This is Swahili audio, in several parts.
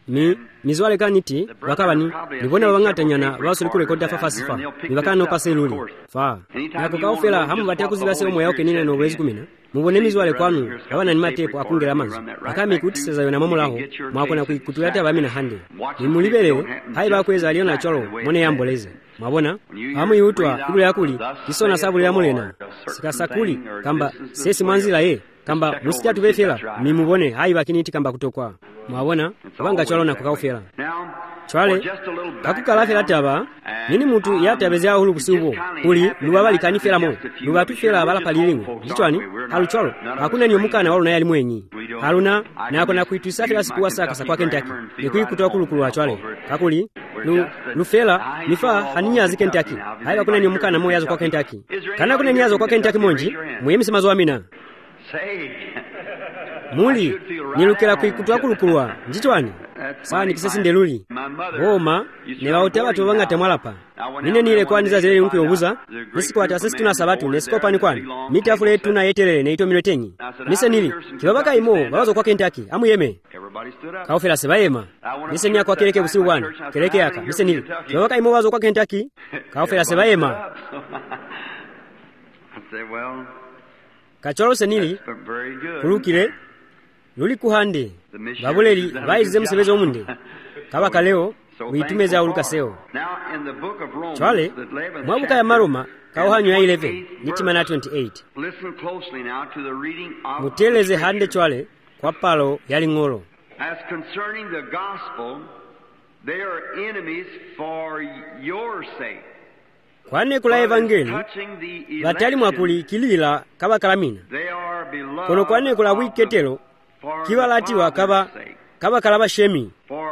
mizwale kaniti wakabani nibona wabang'atanyana baso likurekoda fafasifa nibakana nopase luli fa nako kaufela hamu batia kuzibase omwe yao kenine nobwezi kumina mubone mizwale kwanu abana ni matepo akungela amanzo akami kutiseza yona mamulaho mwakona kutulata abamina hande nimulibele hai bakweza aliona cholo mone yamboleze mwabona hamu yutwa ibule yakuli kisona sabuli ya mulena sikasakuli kamba sesi mwanzila ye kamba musika tubefela mimubone hai bakiniti kamba kutokwa mwabona kubanga cholo na kukaufela chwale kakukalafela taba nini mutu yatabezea hulu kusiubo kuli lubabali kanifela mo lubatufela abala palilingo ndichwani halu cholo hakuna niyo mukana walo na yali mwenyi haluna na akona kuitusafela sikuwa saka sakwa Kentucky nikui kutoa kulukulu wa chwale kakuli lufela nifa haninyazi Kentucky hai bakuna niyo mukana mo yazo kwa Kentucky kana kuna niyazo kwa Kentucky monji muyemisi mazo amina muli nilukela kuikutoa kulukulwa ndichwani sawa nikisesi ndeluli Roma ne baote abatu bangate mwalapa nine nile kwaniza zile nkuyo obuza nisikwata sesi tuna sabatu nesikopa ni kwani mitafule tuna yetelele neito miletenyi nise nili kibabaka imo babazo kwa Kentucky amuyeme kaufela sebayema nise nya kwa keleke busiu bwana keleke yaka nise nili kibabaka imo babazo kwa Kentucky kaufela sebayema kacholo senili kulukile luli kuhande babuleri baize msebeze omunde kabaka leo witumeza ulukaseo chwale mwabuka ya maroma kauhanyo ya 11 nitima na 28 muteleze hande chwale kwa palo yali ngolo as concerning the gospel they are enemies for your sake kwane kula evangeli batali mwakuli kilila kaba kalamina kono kwane kula wiketelo kiwalatiwa kaba kalaba shemi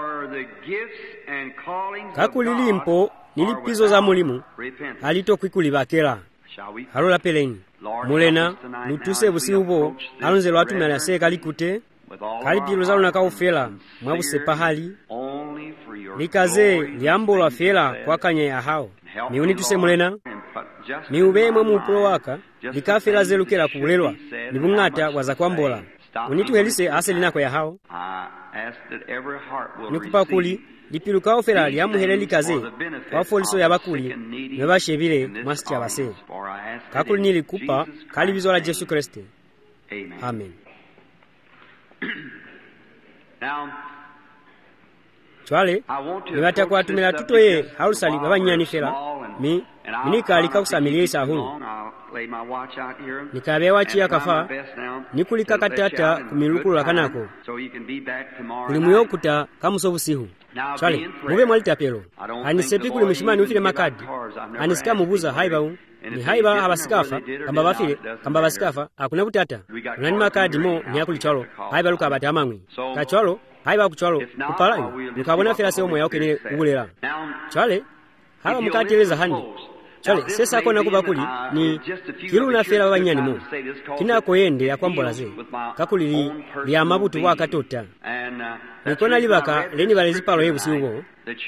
kakulilimpo nilipizo za mulimu halito kwikulibakela halola peleni mulena lutuse busiubo alonze lwatu na seka likute kalipilo zalo nakaufela mwabuse pahali likaze liambo lwa fela kwa kanya ya hao miunituse mulena miubemwe mupulo waka likafela zelukela kubulelwa nibungata waza kwambola unitu helise aseli nako ya hao nikupakuli lipiluka ofela liamuhele likaze kwa foliso ya bakuli nebashebile mwasicha base kakuli nilikupa kalibizo la Yesu Kristo amen chwale nibata kwa tumela tutoye hausali babanyani fela minika alikausamilie sahulu nikabewa chia kafa nikulika katata kumilukulu lakanako kulimuyokuta kamusovu sihu chwale mube mwalita pelo anisepi kuli mshimani ufile makadi anisika mubuza haibau ni haiba habasikafa kamba basikafa akuna kutata unani makadi mo ni akuli chwalo haiba luka abati amangwi kachwalo haiba kuchwalo kupalayo lukabona fela seo moya ukenele ugulela chwale haba mukateleza handi chale sesa kona kubakuli ni kiluna fela babanyani mo kinako yende ya kwambolaze kakuli lya mabutu wa katota nikona libaka leni balezipalo yebusiugo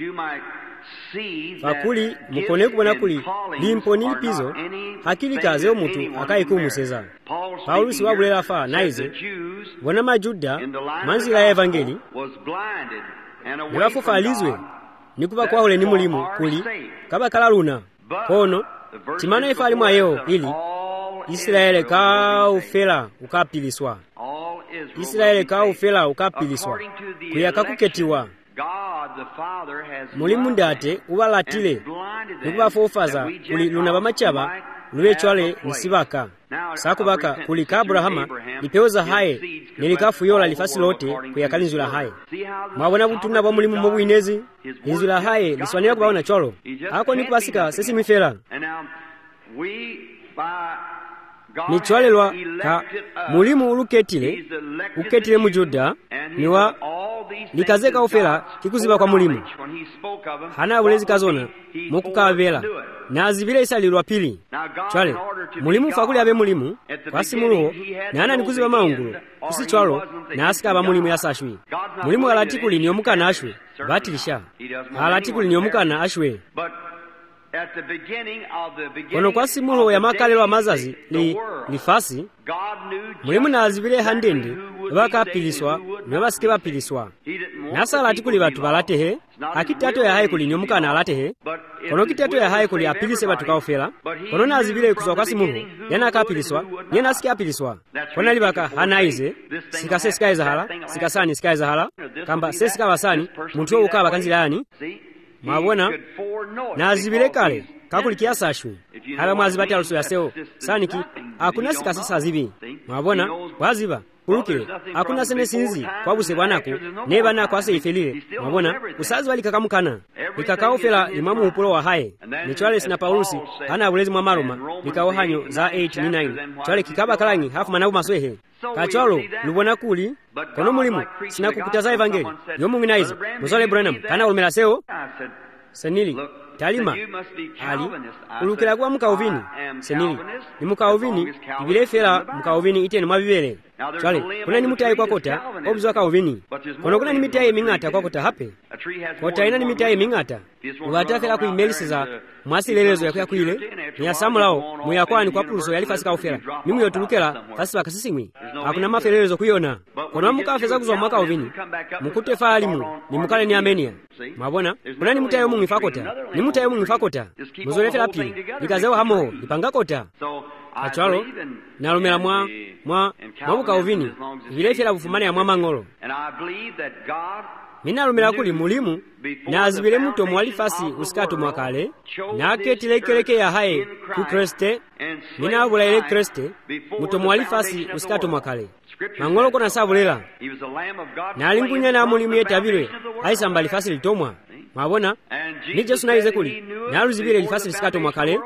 fakuli mukone kubona kuli limpo nilipizo hakili kaze omutu akayikumuseza Paulusi wabulela fa naize bona majuda manzila ya evangeli nibafufa alizwe nikuba kwa ule ni mulimu kuli kabakala luna kono timana ifali mwa yeo ili Israeli kaufela ukapiliswa Israeli kaufela ukapiliswa kuyaka kuketiwa mulimu ndate ubalatile nikubafofaza kuli luna bamachaba luwe chwale nisibaka sakubaka kuli ka Abrahama lipeoza haye nilikafuyola lifasi lote kuyakalinzula haye mwabona butuna bwa mulimu mubwinezi inzula haye liswanira kubaona cholo ako nikubasika sesi mifela ni chwalelwa ka mulimu uketile mujuda niwa likazeka ofela kikuziba kwa mulimu hana bulezi kazona mukukabela na azibile isalirwa pili chwale mulimu fakuli abe mulimu kwasimuluho na ana nikuziba maungulo kusi chwalo na asika aba mulimu yasashwi mulimu alatikuli ni omukana ashwe batilisha alatikuli ni omukana ashwe kono kwa simulo ya makalelo amazazi lifasi mulimu na azibile handende bakapiliswa nebasike bapiliswa nasala ati kuli batu balatehe akitato ya hayi kuli nyomukana alatehe kono kitato ya hayi kuli apilise batu kaofela kono nazibile kusoka kwa simuhu yana akapiliswa yana asiki apiliswa kono libaka hanaize sikase sikaiza hala sikasani sikaiza hala kamba sesika basani muntu ukaba kanzila yani mwabona nazibile kale kakuli kiasa ashu hala mwazibati aluso ya seo saniki hakuna sikasisa zibi mwabona waziba kulukile hakuna sene sinzi kwa buse bwanako neba nako ase ifelile mwabona usazi wali kakamukana likakaofela imamu upulo wa haye ni Charles na Paulusi ana bulezi mwa maroma likawo hanyo za 8 ni 9 chale kikaba kalangi hafu manabu maswehe kachalo lubona kuli kono mulimu sina kukutaza evangeli yomungi naize muzole Branham kana ulumela seo senili talima ali ulukila kwa mukauvini senili ni mukauvini ibilefela mukauvini iteni mwabibele chale kuna ni mutaye kwa kota obuzwa kauvini kuna ni mitaye mingata kwa kota hape kota ina ni mitaye mingata ubatafela ku imelisiza mwasilelezo yakuya kuile ni asamulao muyakwani kwa pulso yalifasika ofela nimu yotulukela fasi bakasisimwi hakuna mafelelezo kuyona kuna mukafeza kuzwa mwaka uvini mukute faalimu ni mukale ni amenia mwabona kuna ni mutaye mungu ifakota ni mutaye mungu ifakota muzolefela pili likazewa hamoho lipanga kota achalo nalumela mwabuka uvini vilefela bufumane ya mwamangolo minalumela kuli mulimu na azibile muto mwalifasi usikatu mwakale na aketilekeleke ya haye ku Kriste minabula ile Kriste muto mwalifasi usikatu mwakale mangolo kona sabulela na alingunya na mulimu yetabire aisamba lifasi litomwa mwabona ni Jesu naize kuli na aluzibile lifasi usikatu mwakale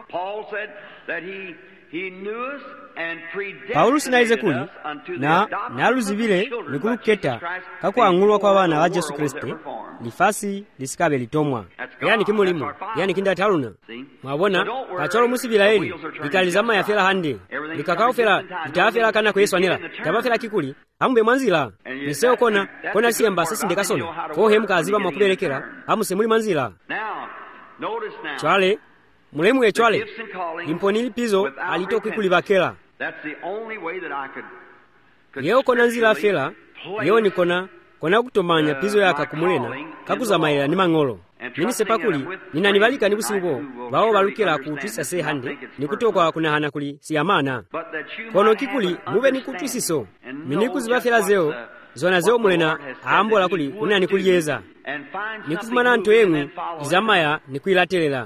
Paulus naize kuli na naluzibile nikuluketa kakuangulwa kwa wana wa Yesu Kristo lifasi lisikabe litomwa yani kimulimu yani kindataluna mwabona kacholo musibilaeli likalizama ya fela hande likakaofela litafela kana kwa Yesu anela tabafela kikuli ambe mwanzila niseo kona siemba sisi ndekasona fohe mkaziba mwakubelekera amusemuli manzila chale mulemu echwale imponili pizo alitokikulibakela yeo kona nzila fela yeo ni kona kutomanya pizo yaka kumulena kakuzamaila ni mangolo nini sepakuli ninanibalika ni kusibo bao balukela kutwisa se hande nikutoka kuna hana kuli siyamana kono kikuli mube ni kutwisiso mini kuzibafela zeo zona zeo mulena ambola kuli kuna nikuliyeza nikufumana nto yengu izamaya nikuilatelela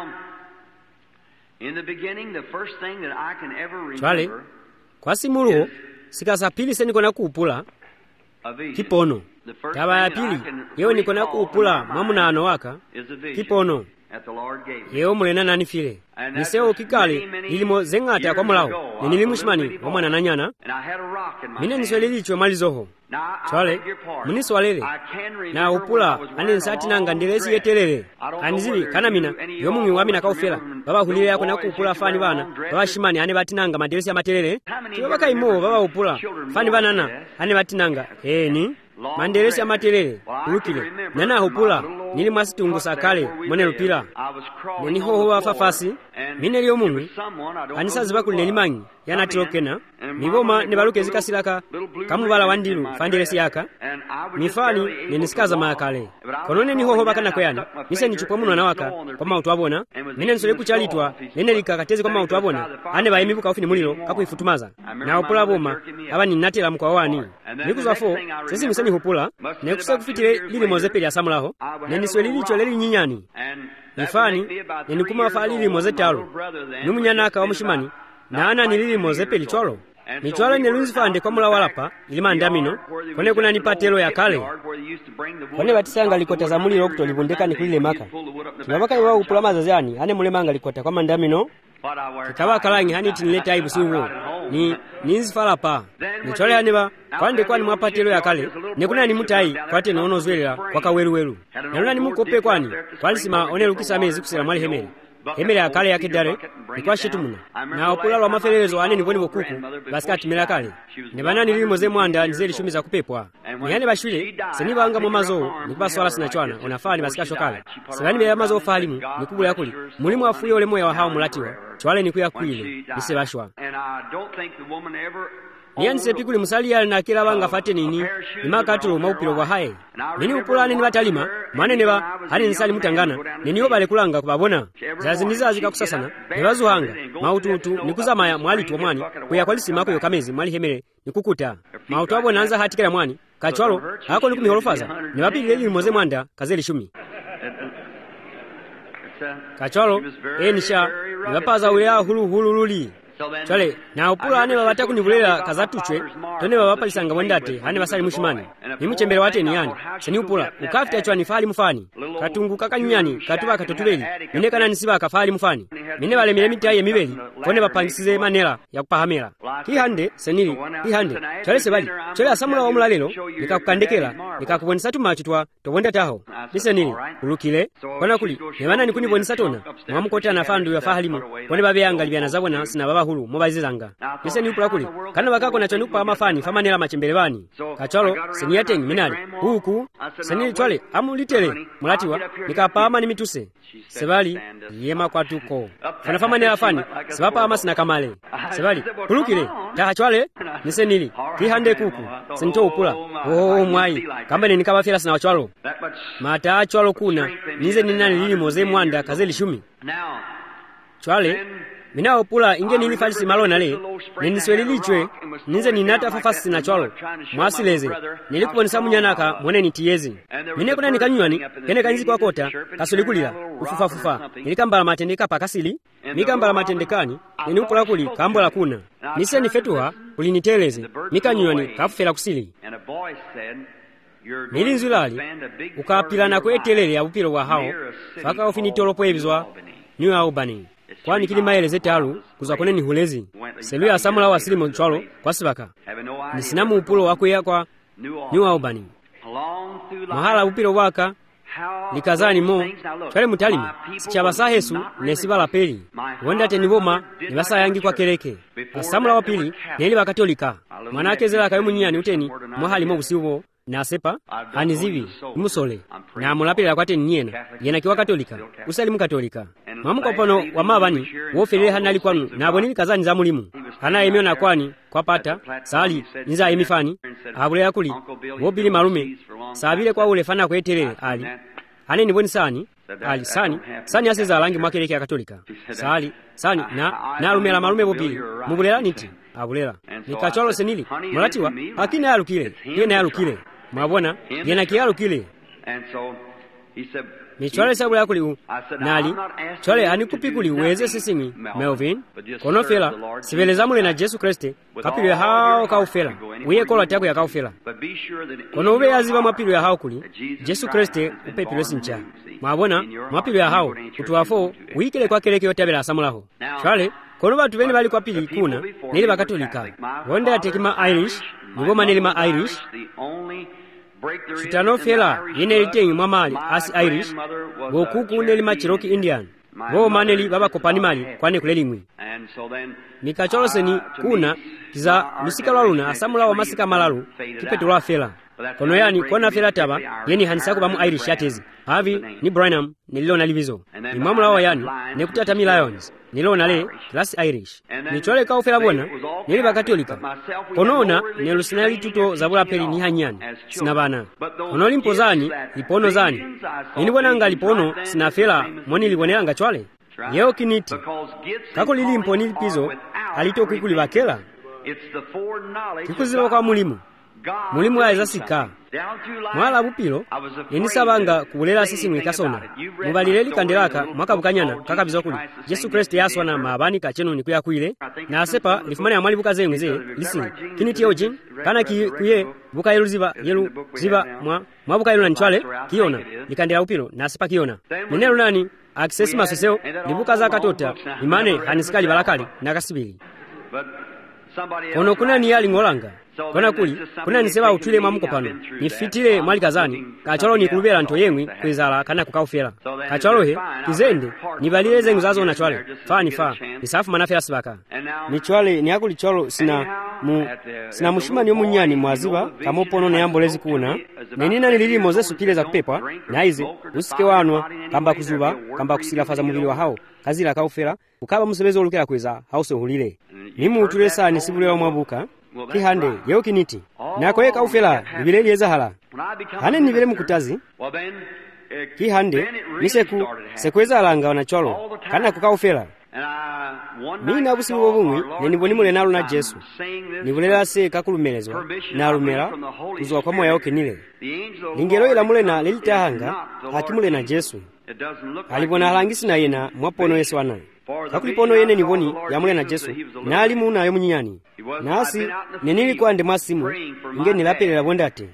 chale kwa simuluo sikasapili se nikona kuupula kipono taba ya pili yeo nikona kuupula mwamunano waka kipono yeo mulena nanifile niseo kikali lilimo zengata kwa mulao nilimushimani omwana nanyana mine niswelilichwe malizoho chale muniswalele na upula aninsati nanga ndelezi yetelele anizili kana mina yomungi wamina kaufela baba hulile yako na kuupula fani bana baba shimani ane batinanga madelezi ya matelele tiyo baka imo baba upula fani banana ane batinanga ni mandelezi ya matelele ulukile nana upula nili mwasitungu sakale mwene lupila nini hoho wa fafasi mine liyo mungu anisazi bakuli nelimangi yana tilokena miboma nebaluke zikasilaka kamubala wandilu fandelesi yaka mifani nenisikaza makale konone ni hoho bakana kweyana nise nichukwa muno nawaka kwa mautu abona mine nsole kuchalitwa nene likakatezi kwa mautu abona ane bayimibuka ufini mulilo kakuifutumaza na upula boma aba ninatela mkwa wani nikuzafo sisi miseni hupula nekuse kufitile lili mozepeli ya samulaho nenisweli licho leli nyinyani mifani nenikuma fa lili mozetalo numunyanaka wa mushimani na ana nilili mozepeli cholo michwalo nelunzifande kwa mula walapa ilima ndamino kone kuna nipatelo ya kale kone batisanga likota za mulilo kutolibundeka nikulile maka tunabaka iwa upula mazazani ane mulemanga likota kwa mandamino kikaba kalangi hani tinileta aibu siwo ninzifala pa michwalo ya neba kwande kwani mwapatelo ya kale nekuna ni mutai kwate noono zwelera kwa kaweruweru neluna ni mukope kwani kwalisima one lukisa mezi kusela mwali hemeli hemele akale yake dare nikwa shitu muna na opula lwa mafelelezo ane niboni bokuku basikati mela kale nebana nilimo ze mwanda nizeli shumi za kupepwa niyane bashule senibanga mu mazo nikubaswala sinachwana onafani basikasho kale sebani bya mazo falimu nikubula yakuli mulimu afuye ole moya wa hao mulatiwa chwale nikuya kwile nisebashwa niyanise pikuli musaliyali na kila banga fate nini imakatulo maupilo kwa haye nini upulani ni batalima maneneba hani nisali mutangana nini obale kulanga kubabona zazindiza zikakusasana nebazuhanga maututu nikuzamaya mwali tuomwani kuyakwalisimako yokamezi mwali hemere nikukuta mautu abo nanza hatikira mwani kachwalo hako nikumiholofaza nebapili limoze mwanda kazeli 10 kachwalo enisha nebapaza uya hulu luli chale na upulani babata kunivulela kazatuchwe tone babapalisanga mwendate hani basali mushimani nimuchembere wate ni yani seni upula ukafita chwani fali mufani katungu kakanyani katuba katotuleli mine kana nisiba kafali mufani mine bale mile mitaye mibeli kone bapangisize manela ya kupahamela hihande senili hihande chale sebali chale asamula wa mulalelo nikakukandekela nikakubonisa tumachitwa tobonda taho lisenili ulukile kona kuli nebana nikunibonisa tona mwamukota na fandu ya fahalimu kone babeyanga libyana zabona sina baba hulu mobazizanga liseni upula kuli kana bakako na chanupa amafani famanela machembele bani kachalo seniyateni minali huku senili chwale amulitele mulatiwa nikapama ni mituse sebali yema kwatuko fana famanela fani sebapa ama sina kamale sebali kulukile taha chwale nisenili kihande kuku sento upula mwai kamba nikabafira sina wachwalo mata chwalo kuna nize ninani lili moze mwanda kazeli 10 chwale mina opula inge nilifalisi malona le niniswelilichwe ninze ninata fafasi na chwalo mwasileze nilikuponisa munyanaka mwone nitiyezi mine kuna nikanywani kene kanzi kwa kota kasulikulila ufufa nilikambala matendeka pakasili mikambala matendekani ninupula kuli kambola kuna nise nifetuha kuliniteleze mikanywani kafufela kusili nilinzulali ukapilana kwetelele ya upilo wa hao faka ufinitolopwevizwa New Albany kwani kili maeleze talu kuzakone ni hulezi selu ya samula wa silimo chwalo kwa sibaka nisinamu upulo wako ya kwa New Albany mahala upilo waka likazani mo chwale mutalimi sichabasa Yesu nesibala peli wenda teniboma nibasa yangi kwa keleke asamula wa pili neli bakatolika manake zela kayo munyani uteni mahali mo busibo na sepa hanizivi musole na mulapela kwate nyena yena kiwa katolika usalimu katolika mamuko pano wa mabani wofele hanali kwanu na bonini kazani za mulimu hana yemyo na kwani kwa pata sali niza emifani abule yakuli wobili malume sabile kwa ule fana kwetelele ali hane ni boni sani ali sani aseza rangi mwakeleke ya katolika sani na lumela malume bobili mubulela niti abulela nikacholo senili mulatiwa akina yalukile yena yalukile mwabona yena kiyalukile michwale sabula yakuli nali chwale anikupikuli uweze sisimi Melvin konofela sibeleza mule na Yesu Kristo kapilwe hao kaufela uye kola tako ya kaufela kono ube yaziba mapilwe ya hao kuli Yesu Kristo upepilwe sincha mwabona mapilwe ya hao kutuwafo uikile kwa keleke yotabela samulaho chwale kono batu bene bali kwa pili kuna nili bakatolika wonde atekima Irish ngoma nili ma Irish Chitanofela yene litengi mamali asi Irish bokuku neli machiroki Indian bo maneli baba kopani mali kwane kulelimwi mikacholoseni kuna kiza lusika lwaluna asamula wa masika malalu kipetu lwa fela kono yani kona fela taba yeni hanisako bamu Irish yatezi havi ni Branham nililona livizo imamula wa yani nekutata mi Lions nilona le class Irish nichole kaufela bona nili bakatolika konona nelusinali tuto zabula peli ni hanyani sinabana kono limpozani lipono zani nilibona anga lipono sinafela moni libonelanga chwale yeo kiniti kako lilimpo nilipizo alito kukuli bakela kikuziba kwa mulimu aiza sika mwala bupilo yenisabanga kubulela sisi mwikasona mubalileli kandelaka mwaka bukanyana kakabizo kuli Yesu Kristo yaswa na mabani kacheno ni kuya kuile na asepa lifumane ya mwali bukaze ngeze lisini kiniti yojin kana kuye bukayelu ziba mwa bukayelu na nchwale kiona likandela upilo na asepa kiona minelo nani akisesi masoseo libuka katota imane hanisikali balakali na kasibili kono kuna ni yali ngolanga kona kuli kuna niseba utule mwamuko pano nifitile mwali kazani kachalo ni kulubela nto yemwi kwezala kana kukaufela kachalo he kizende nibalileze nguzazo na chwale fani nisafu manafela sibaka ni chwale ni akuli chwalo sina mushima ni omunyani mwaziba kamopono ne yambolezi kuna nenina nilili mozesu pile za kupepwa naize usike wanwa kamba kuzuba kamba kusilafaza mubili wa hao kazila kaufela ukaba musebezi olukela kweza hause hulile nimu utule saa nisibule wa mwabuka kihande yeo kiniti nakoye kaufela nibile liyezahala hane nibile mukutazi kihande niseku sekweza alanga wanacholo kana kukaufela nina busi bobumwi neniboni mule nalo na Yesu nibulela se kakulumelezwa nalumela kuzwa kwa moyo wake nile lingelo ila mule na lilitahanga hakimule na Yesu alibona halangisi na yena mwapono Yesu wana kakulipono yene niboni ya mule na Yesu na alimu na yomunyani nasi nenili kwa ande masimu inge nilapelela bondate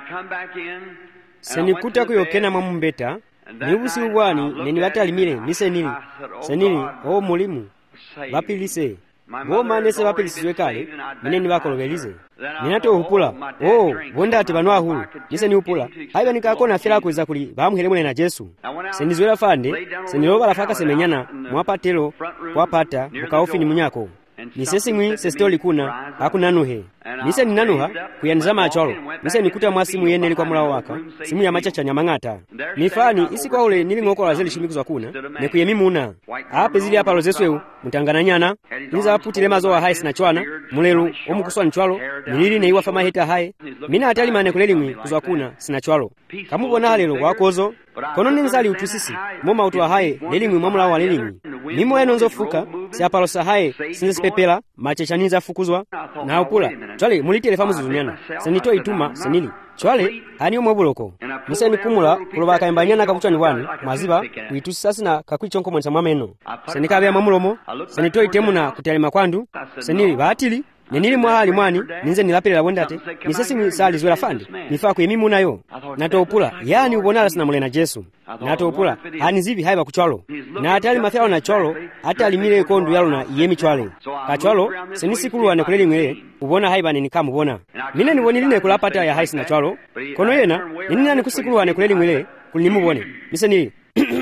senikuta kuyokena mamumbeta nibusi ubwani neni batalimile nisenili senili o mulimu bapilise bo manese bapilisizwe kale mineni bakolobelize minato upula bondate banwa hulu niseni upula haiba nikakona fela kuweza kuli bamuhele mule na Yesu senizwela fande seniloba lafaka semenyana mwapatelo kwapata ukaofini munyako nisesimwi sestoli kuna akunanuhe nise ninanuha kuyanizama acholo nise nikuta mwasimu yene kwa mula waka simu ya machacha nyamangata nifani isi kwa ule nili ngokola zeli shimikuzwa kuna nekuyemi muna hape zili hapa lozesweu mutangana nyana niza waputile mazoa hae sinachwana mulelu omukuswa nchwalo nilili neiwa fama heta hae mina atali mane kuleli kuzwa kuna sinachwalo kamubona halelo wakozo kono ninzali utusisi moma utuwa hae lelimwi mwamula wa lelimwi mimo eno nzofuka siapalo sahae sinzesipepela machecha ninza fukuzwa na upula chwale mulitele famu zizunyana senito ituma senili chwale hani umwabuloko niseni kumula kuloba kaembanyana kakuchani wani maziba uitusasi na kakwichonko mwensa mwameno senikabea mwamulomo senito itemu na kutelema kwandu senili baatili nenili mwahali mwani ninze nilapelela bondate nisesi misali zwela fandi nifaa kuyemimu nayo nato upula yani ubonala sina mule na Yesu nato upula hani zivi haiba kuchwalo na atali mafyao na chwalo hata alimile kondu yalo na iyemi chwale kachwalo senisikulu ane kuleli mwele ubona haiba nenikamu bona mine niboniline kulapata ya haisi na chwalo kono yena ninina nikusikulu ane kuleli mwele kulinimu bone mise nili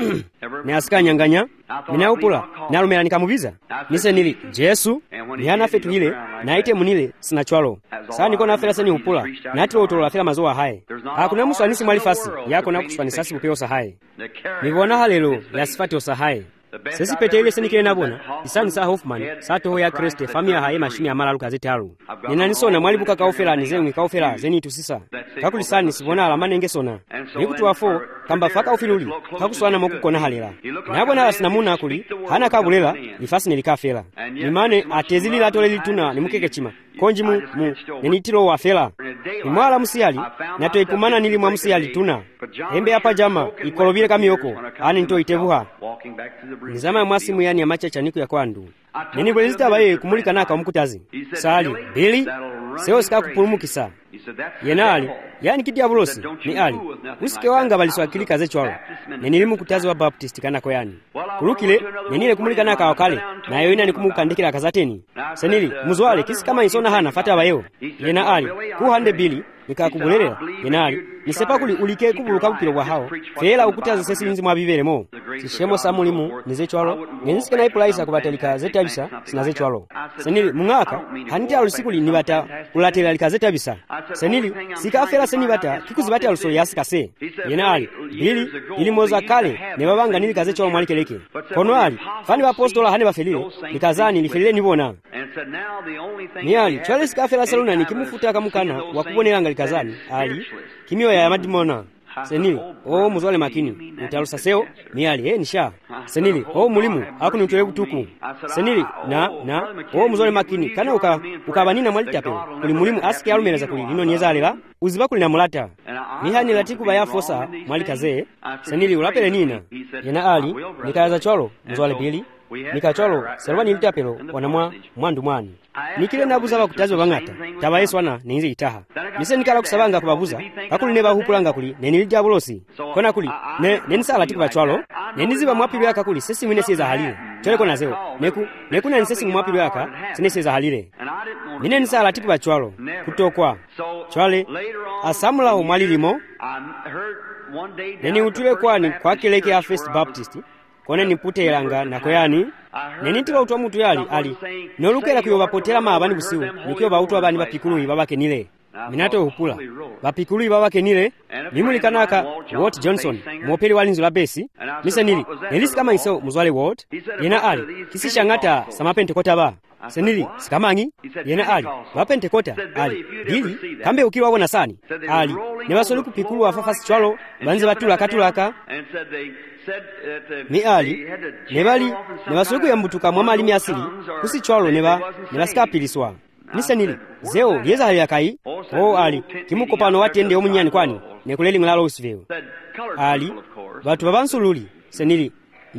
ne asika nyanganya mina upula nalumela nikamubiza nise nili Yesu nihana fetu hile naite munile sina chwalo saa niko nafela seni upula natilo utolo fela mazoa hae hakuna musu anisi mwalifasi yako na kushfanisasi upeo sahae nivona halelo ya sifati osahae sesi pete ile seni kile nabona isani saa Hoffman saa toho ya Kriste famia hae mashimi ya mala luka zete halu nina nisona mwalibuka kaufela nizengwi kaufela zeni itusisa kakulisani sibona alamane ngesona nikutuwa fo kamba faka ufiluli kakuswana moku kona halela nabona asinamuna akuli hana kabulela nifasi nilikafela nimane atezili latole lituna nimukeke chima konji nenitilo wa fela nimwala musiyali nato ipumana nili mwa musiyali tuna hembe hapa jama ikolobile kamiyoko ani nito itevuha nizama mwasimu yani ya machacha niku ya kwandu nini kwelezita baye kumulika naka mkutazi sali bili seo sika kupulumukisa yenali yani kiti ya bulosi ni ali usike wanga baliswakilika zechwalo nenilimu kutazi wa Baptist kanako yani kulukile nenile kumulika naka wakale na yoina ni kumukandikila kazateni senili muzwale kisi kama isona hana fata bayo yena ali kuhande bili nikakubulelera yenali nisepa kuli ulike kubuluka kupilo kwa hao fela ukutazi sesi linzi mwabiveremo sishemo samulimu nizechwalo nenzike na ipulaisa kubatelika zetabisa sinazechualo senili mungaka haniti alusikuli nibata kulatela likazetabisa senili sikafela senibata kikuzibata aluso yasikase yenali bili ilimoza kale nebabanga nili kazechualo mwalikeleke kono ali fani bapostola hane bafelile likazani lifelile nibona niali chwale sikafela saluna nikimufuta kamukana wakubonelanga likazani ali kimio ya madimona senili muzwale makini utalusa seo miali nisha senili mulimu hakuni utole butuku senili na muzwale makini kana ukabanina mwalitape kuli mulimu asiki alumeleza kuli lino nyezalela uziba kuli na mulata mihani latiku baya fosa mwalikaze senili ulapele nina yena ali nikaza cholo muzwale bili nikacholo serwani litapelo wanamwa mwandu mwani nikile nabuza bakutazo bangata taba Yesu wana ninzi itaha nise nikala kusabanga kubabuza akuli neba hupulanga kuli nenilija bulosi kona kuli nenisala tikuba chwalo neniziba mwapilu yaka kuli sesi mwine siza halile chole kona zeo neku na nisesi mwapilu yaka sine siza halile nine nisala tikuba chwalo kutokwa chwale asamula umwalilimo neni utule kwani kwa kileke ya First Baptist kone nipute elanga na koyani nenitila utwa mutu yali ali nolukela kuyo bapotela maabani busiu nikiyo bautu abani bapikulu ibabake nile minato upula bapikulu ibabake nile nimulikanaka Walt Johnson mwopeli walinzi la besi nise nili nelisi kama iso muzwale Walt yena ali kisisha ngata samapente kotaba senili sikamanyi yena ali wapentekota ali bili kambe ukiwawona sani ali ne basoli kupikulu afafasi chwalo banze batulaka ni ali ne bali ne basoli kuyambutuka mwa malimi asili kusi chwalo ne basikapiliswa nisenili zeo yeza hali yakai ali kimukopano watende omunyani kwani ne kuleli ngala Louisville ali batu babansululi senili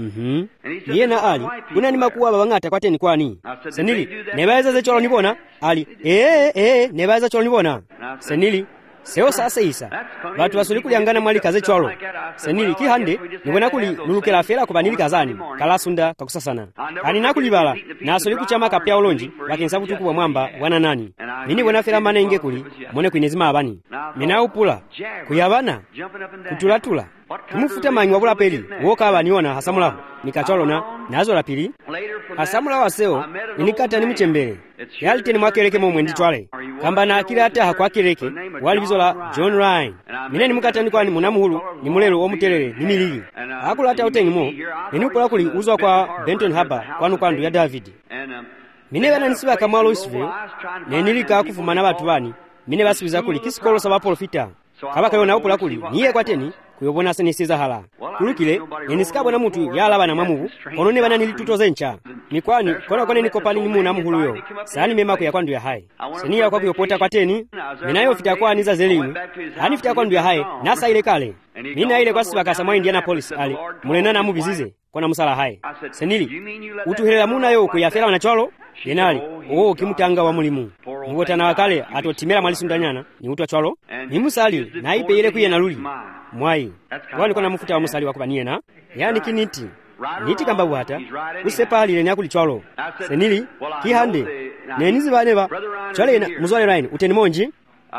yena ali kuna ni makuwa babangata kwateni kwani senili nebaza ze cholo nibona ali nebaza cholo nibona senili seo sasa isa batu basuli kuliangana mwali kaze cholo senili kihande nibona kuli lulukela fela kubanili kazani kalasunda kakusasana ani nakulibala na asuli kuchama kapya olonji bakinsa butuku bwa mwamba wana nani nini bona fela manenge kuli mone kwinezima abani mina upula kuyabana kutulatula kumufuta manyi wabula peli woka abaniona hasamula nikacholona nazo la pili hasamula waseo inikata ni mchembele yalite ni mwakeleke momwe nditwale kamba na akira ata hakwakeleke wali bizola John Ryan mine ni mukata ni kwani munamuhulu ni mulelo omutelele ni milili akula ata utengimo ni ukola kuli uzwa kwa Benton Harbor kwandu ya David mine bana nisiba kama Louisville ne nilika kufumana batu bani mine basibiza kuli kisikolo saba profita kabaka yona ukola kuli niye kwateni kuyobona senisiza hala kulukile enisikabo na mutu yalaba na mamubu konone bana nilitutoze ncha mikwani kone niko pali ni muna muhuluyo sani mema kuya kwandu ya hai senia kwa kuyopota kwateni minayo fita kwa aniza zelini ani fita kwandu ya hai nasa ile kale mina ile kwa sibaka samwa Indianapolis ali mulena na mubizize kona musala hai senili utuhela muna yo kuyafela na cholo yenali kimutanga wa mulimu ngota na wakale atotimela malisundanyana ni utwa cholo ni musali na ipe ile kuye na luli mwai wani kona mufuta wa musali wakubaniena yani kiniti niti kamba buhata usepali ile nyakuli cholo senili kihande nenizi baneba chole na muzwale Ryan uteni monji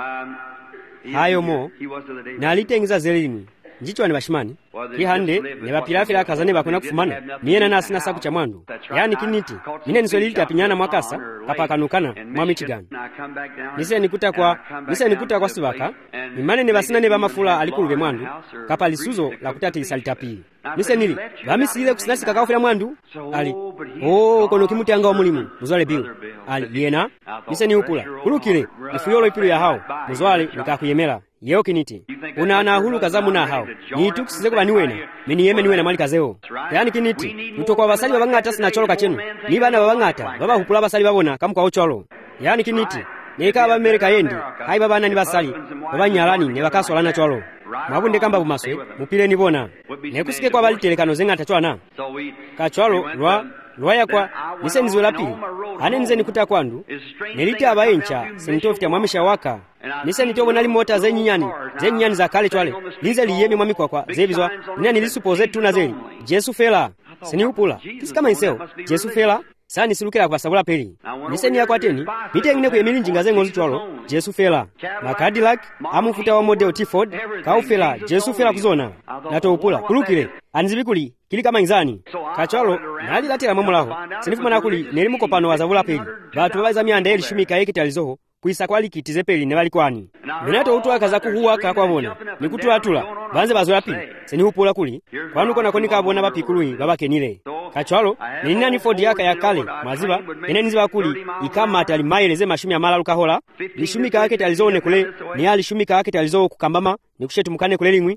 hayo mo na alitengiza zelini njicho ni bashimani kihande ne bapilafila kazane bakona kufumana niena nasi na saku cha mwandu yani kiniti nine nisolilita pinyana mwakasa kapakanukana mwa Michigan nise nikuta kwa sibaka imane ne basina ne bamafula alikulube mwandu kapa lisuzo la kutati isalitapi nise nili bamisile kusinasi kakafula mwandu ali kono kimutanga wa mulimu muzwale biu ali yena nise ni ukula kulukile ifuyolo ipilu ya hao muzwale nikakuyemela yeo kiniti una hulu kazamu na hao ni tukusize kwa niwena mini yeme niwena mali kazeo yani kiniti mutokwa basali babangata sina cholo kachenu ni bana babangata baba hukula basali babona kamukwa ocholo yani kiniti neka ba Amerika yendi hai babana ni basali babanyalani ne bakasola na cholo mabunde kamba bumaswe mupile ni bona nekusike kwa balitelekano zengata chwana kacholo lwaya kwa nise nizola pili ane nze nikuta kwandu nelite abayencha senitofita mwamisha waka nise nitobo nali mota zenyinyani za kale chwale lize liyemi mwamikwa kwa zebizwa nina nilisupoze tuna zeli Jesu fela seniupula kisikama iseo Jesu fela sani silukela kwa sabula peli nise niya kwa teni mitengine kuyemili njinga zengozi chwalo Jesu fela na Cadillac amufuta wa model T-Ford kaufela Jesu fela kuzona nato upula kulukile anzibikuli kili kama inzani kachalo nali latela mamulaho sinifumana kuli nelimu kopano wa zabula peli batu babaza mianda eli shumika yekitalizoho kuisa kwali kitize peli ne bali kwani minato utuwa kaza kuhuwa kakwabona nikutulatula banze bazola pili senihupula kuli kwanu kona konika abona bapikului babakenile kachalo nina ni Ford yaka ya kale maziba eneniziba kuli ikamata limaileze mashumi ya malalu kahola lishumika yake talizone kule ni alishumika yake talizo kukambama nikushetu mukane kule limwi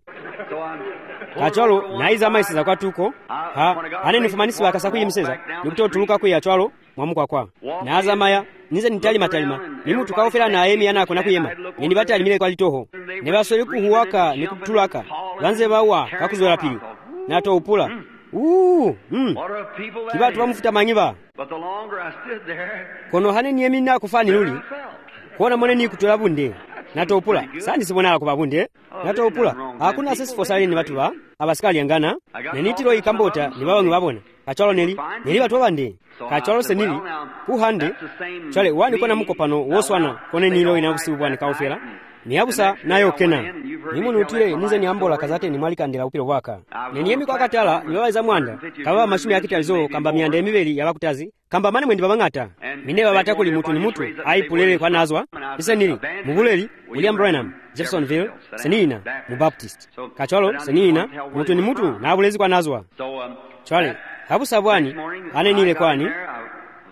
kachalo naiza maisi za kwatuko ane nifumanisi wakasaku yimiseza nikutotuluka kuya chalo mwamukwa kwa naza maya nize nitalima nimu tukaofela na emi yana kona kuyema nibata alimile kwa litoho nebasoli kuhuwaka nikutulaka banze bawa kakuzola pili nato upula kibatu bamufuta manyiba kono hane niemi na kufani luli kona mone ni kutola bunde nato upula sani sibona ko babunde nato upula hakuna sisi fosali ni batu ba abasikali yangana nenitiro ikambota ni babangu babona kacholo neli batu bande kacholo senili kuhande chale wani kona mukopano woswana kone nilo inabusibwa ni kaufera ni abusa nayo kena nimunu utile nize ni ambola kazate ni mwali kandela upilo waka neniemi kwa katala niwaza mwanda kaba mashumi yakitalizo kamba mianda emibeli yabakutazi kamba mane mwendi babangata mineba batakuli mutu ni mutu aipulele kwa nazwa isenili mubuleli William Branham Jeffersonville senina mubaptist kacholo senina mutu ni mutu na abulezi kwa nazwa chale abusa bwani ane nile kwani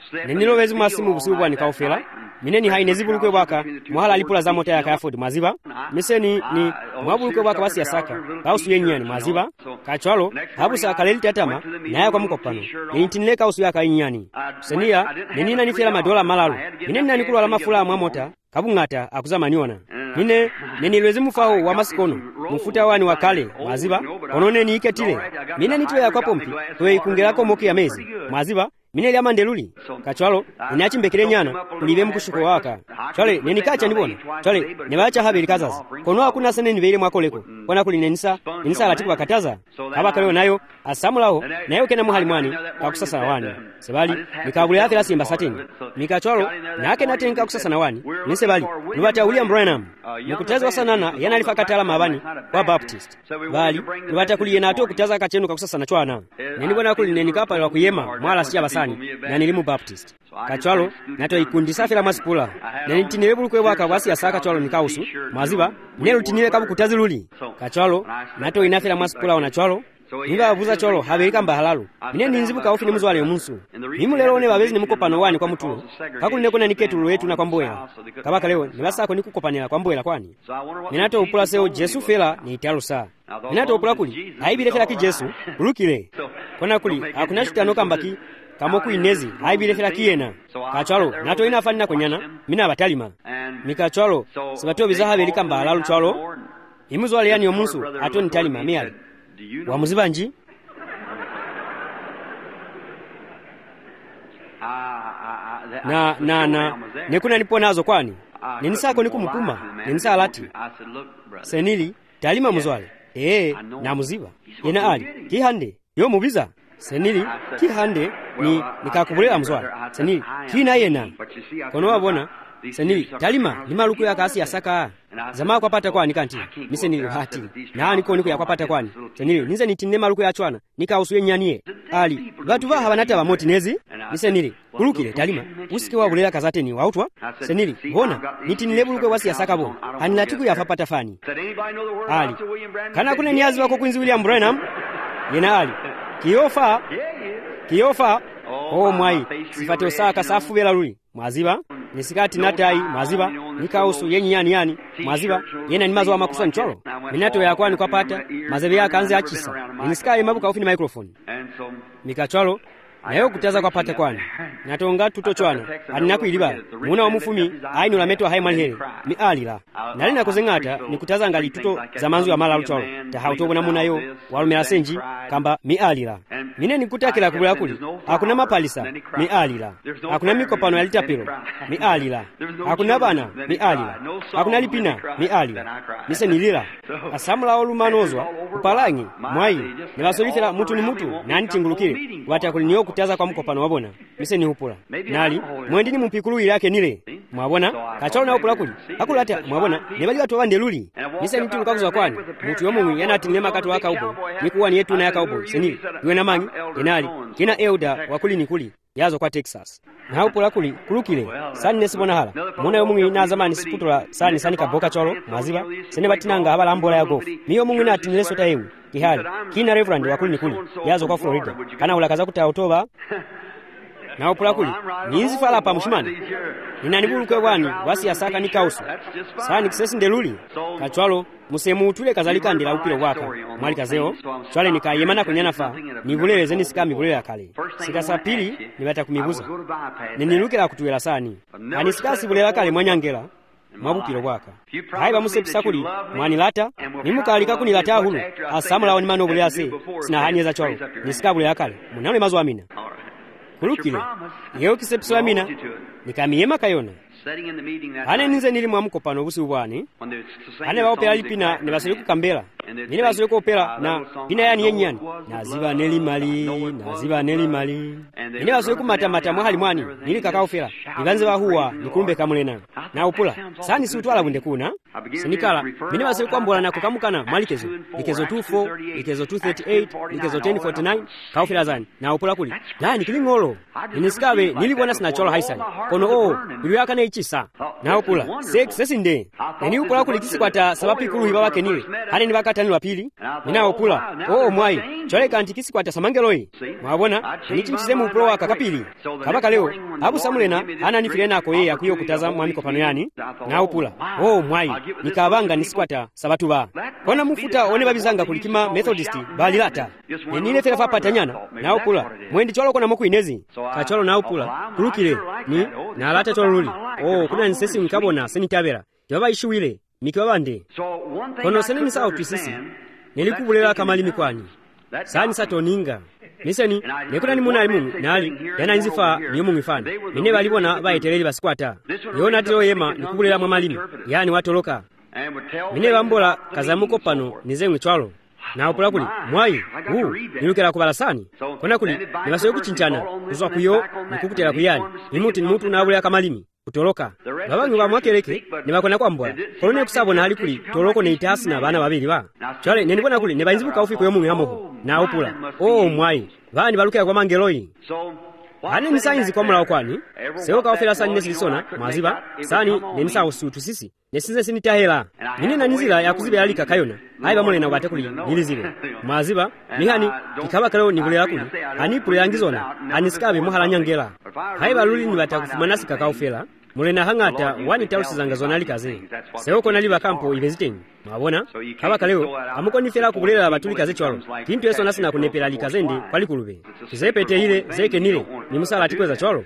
nenilowezi mwasimu busiku bwani kaufela mineni haine zibulukwe bwaka mwahala alipula za mota ya kayafodi mwaziba miseni ni mwabulukwe bwaka basi yasaka kausu yenyani mwaziba kachwalo habusa kaleli tatama naye kwa mkopano nintinile kausu yaka yenyani senia nenina nifela madola malalu mineni nanikulu ala mafula mwamota kabungata akuzamaniona nenilwezi mufao wa masikono mfuta wani wakale mwaziba onone ni iketile mineni tuwe ya kwa pompi tuwe ikungelako moki ya mezi mwaziba mineli amandeluli kachwalo inachimbekele nyana kulibe mkushuko waka chwale nenikacha nibona chwale nebacha habeli kazazi kono hakuna sene nibeile mwakoleko kona kuli nenisa latiku bakataza kabakaleyo nayo asamulaho nayo kena muhali mwani kakusasa wani sebali nikabule athira simba satini nikachwalo nake natenka kusasa na wani nisebali nibata William Branham mukutazwa sanana yanalifa katala mabani wa Baptist bali nibata kuliye nato kutaza kachenu kakusasa na chwana nenibona kuli nenikapa wa kuyema mwala siya basani na nilimu Baptist kachwalo nato ikundi safira masipula nentinile bulukwe bwaka basi yasaka chwalo nikausu maziba nelutinile kabu kutaziluli kachwalo nato inafira masipula ona chwalo inga avuza cholo habelika mbahalalu mineni nzibuka ofini muzwale omunsu mimu lero one babezi nimukopano wani kwa mutulo kakuli nekona niketulu wetu na kwamboela kabaka leo nibasako nikukopanela kwamboela kwani minato upula seo Jesu fela ni italusa minato upula kuli haibile fela ki Jesu ulukile kona kuli hakuna chitano kambaki kamoku inezi haibile fela kiyena kachwalo nato inafanina kwenyana mina batalima mikachwalo sibatio biza habelika mbahalalu chwalo imuzwale yani omunsu ato nitalima miali wamuziba nji na nekuna nipo nazo kwani nenisako nikumupuma nenisa alati senili talima muzwale na muziba yena ali kihande yo mubiza senili kihande nikakubulela muzwale senili kina yena kono wabona senili talima limaluku ya kasi yasaka zama kwapata kwani kanti misenili hati na niko niko yakwapata kwani senili nize nitinne maluku ya chwana nikausuye nyaniye ali batu ba habanata ba motinezi misenili kulukile talima usike wabulela kazate ni wautwa senili bona nitinne buluku wasi yasaka bo hanilatiku yafapata fani ali kana kuna niazi wako kwinzi William Branham yena ali kiyofa mwai sifate osaka safu bela luli mwaziba nisikati natai mwaziba nikausu yani mwaziba yena ni mazo wa makusa ncholo minato ya kwani kwa pata mazebe ya kanze achisa nisikaye mabuka ofini microphone mikacholo nayo kutaza kwa pata kwani natonga tutochwana aninaku iliba muna wa mufumi ainu la meto hai malhere mi alila nali na kuzengata nikutaza ngali tuto za manzu ya mala lucholo tahautobona munayo walumela senji kamba mi alila mine nikutakila kubula kuli hakuna mapalisa mi alila hakuna mikopano ya litapiro mi alila hakuna bana mi alila hakuna lipina mi alila mise nilila asamula olumanozwa kupalangi mwai nilasolifela mutu ni mutu nani tingulukile watakuli niyo kutaza kwa mkopano wabona mise ni hupula nali mwendini mpikulu ilake nile mwabona kachalo na hupula kuli hakulata mwabona nebali watu wande luli mise nitu nkakuza kwani mutu yomu yana atinema katu waka ubo nikuwa ni yetu na yaka ubo senili yuwe na mangi enali kina elda wakuli nikuli yazo kwa Texas na hupula kuli kulukile sani nesibona hala muna yomu ina zamani siputola sani kaboka cholo maziba sene batinanga abala ambola ya gofu miyo mungu ina atinile sota yewu kihali kina Reverend wakuli nikuli yazo kwa Florida kana ulakaza kuta otoba na upula kuli ninzi fala pa mshimani ninanibulukwe bwani wasi yasaka nikausu sani kisesi ndeluli kachwalo musemu utule kazalika ndila upilo waka mwali kazeo chwale nikayemana kunyana fa nivuleleze nisika mivulele ya kale sikasa pili nibata kumibuza ninilukela kutuwela sani anisika sivulela kale mwanyangela mwabupilo bwaka haiba musepisa kuli mwanilata nimukalika kunilata hulu asamula wani manobule ase sina hanyeza chwalo nisikabule ya kale munamle mazu amina kulukile yeo kisepisa amina nikamiyema kayona ane ninze nili mwamukopano busi ubwani ane baopela lipina nibasole kukambela nile basole kuopela na pina yani yenyani naziba neli mali nile basole kumatamata mwahali mwani nili kakaofela niganze bahuwa nikumbe kamulena na upula sani si utwala bunde kuna sinikala nile basole kuambola na kukamukana mwalikezo likezo 24 likezo 238 likezo 1049 kaofela zani na upula kuli nani kilingolo ninisikabe nilibona sina cholo haisani kono iluyaka ne ichisa na upula sesinde neni upula kuli kisikwata sababu ikulu hiba wake niwe ane ndi vakataniro apili ninaopula mwai chole kanti kisikwata samangeloyi mwabona ni chinchize mu upulo waka kapili kabaka leo abu samulena ananifire nako yeye akuyo kutaza mwamikopano yani naopula mwai nikabanga nisikwata sabatu ba kona mufuta one babizanga kulikima Methodist balilata nenile fera fapatanyana naopula mwendi cholo kona mokuinezi kacholo naopula kulukile ni nalata cholo luli kuna nsesi nkabona senitabera yaba ishuwile mikabande kono sene misa opisisi nilikubulela kamali mikwani sani satoninga niseni nekuna ni muna alimu nali yana nzifa niyomu mifana mine balibona baeteleli basikwata yona tilo yema nikubulela mwamalimi yani watoloka mine bambola kazamuko pano nizengwe chwalo naopula kuli mwai nilukela kubalasani kona kuli nibasoye kuchinchana kuzwa kuyo nikukutela kuyani nimuti nimutu nabulea kamalimi kutoloka babangi bamwakeleke nibakona kwambwa kolone kusabona ali kuli toloko neitasi na bana babiri ba chale nenibona kuli nebainzibuka ufiko yomu yamoho naopula mwai bani balukela kwa mangeloyi ane misainzi kwa mula kwani sewo kaofela sani nesilisona maziba sani nenisa usutu sisi nesinze sinitahela nini na nizila ya kuzibela lika kayona haiba mole na wate kuli nilizile maziba nihani kikaba kaleo nibulela kuli anipule yangizona anisikabe muhala nyangela haiba luli nibata kufumanasi kakaofela mule na hangata wani tausi zanga zonali kaze sewo kona liba kampo ibeziteni mwabona kabaka leo amuko nifela kubulela batuli kaze chwalo kintu yeso nasi na kunepela likazende kwali kulube kizepete ile zeke nile ni musala atikweza chwalo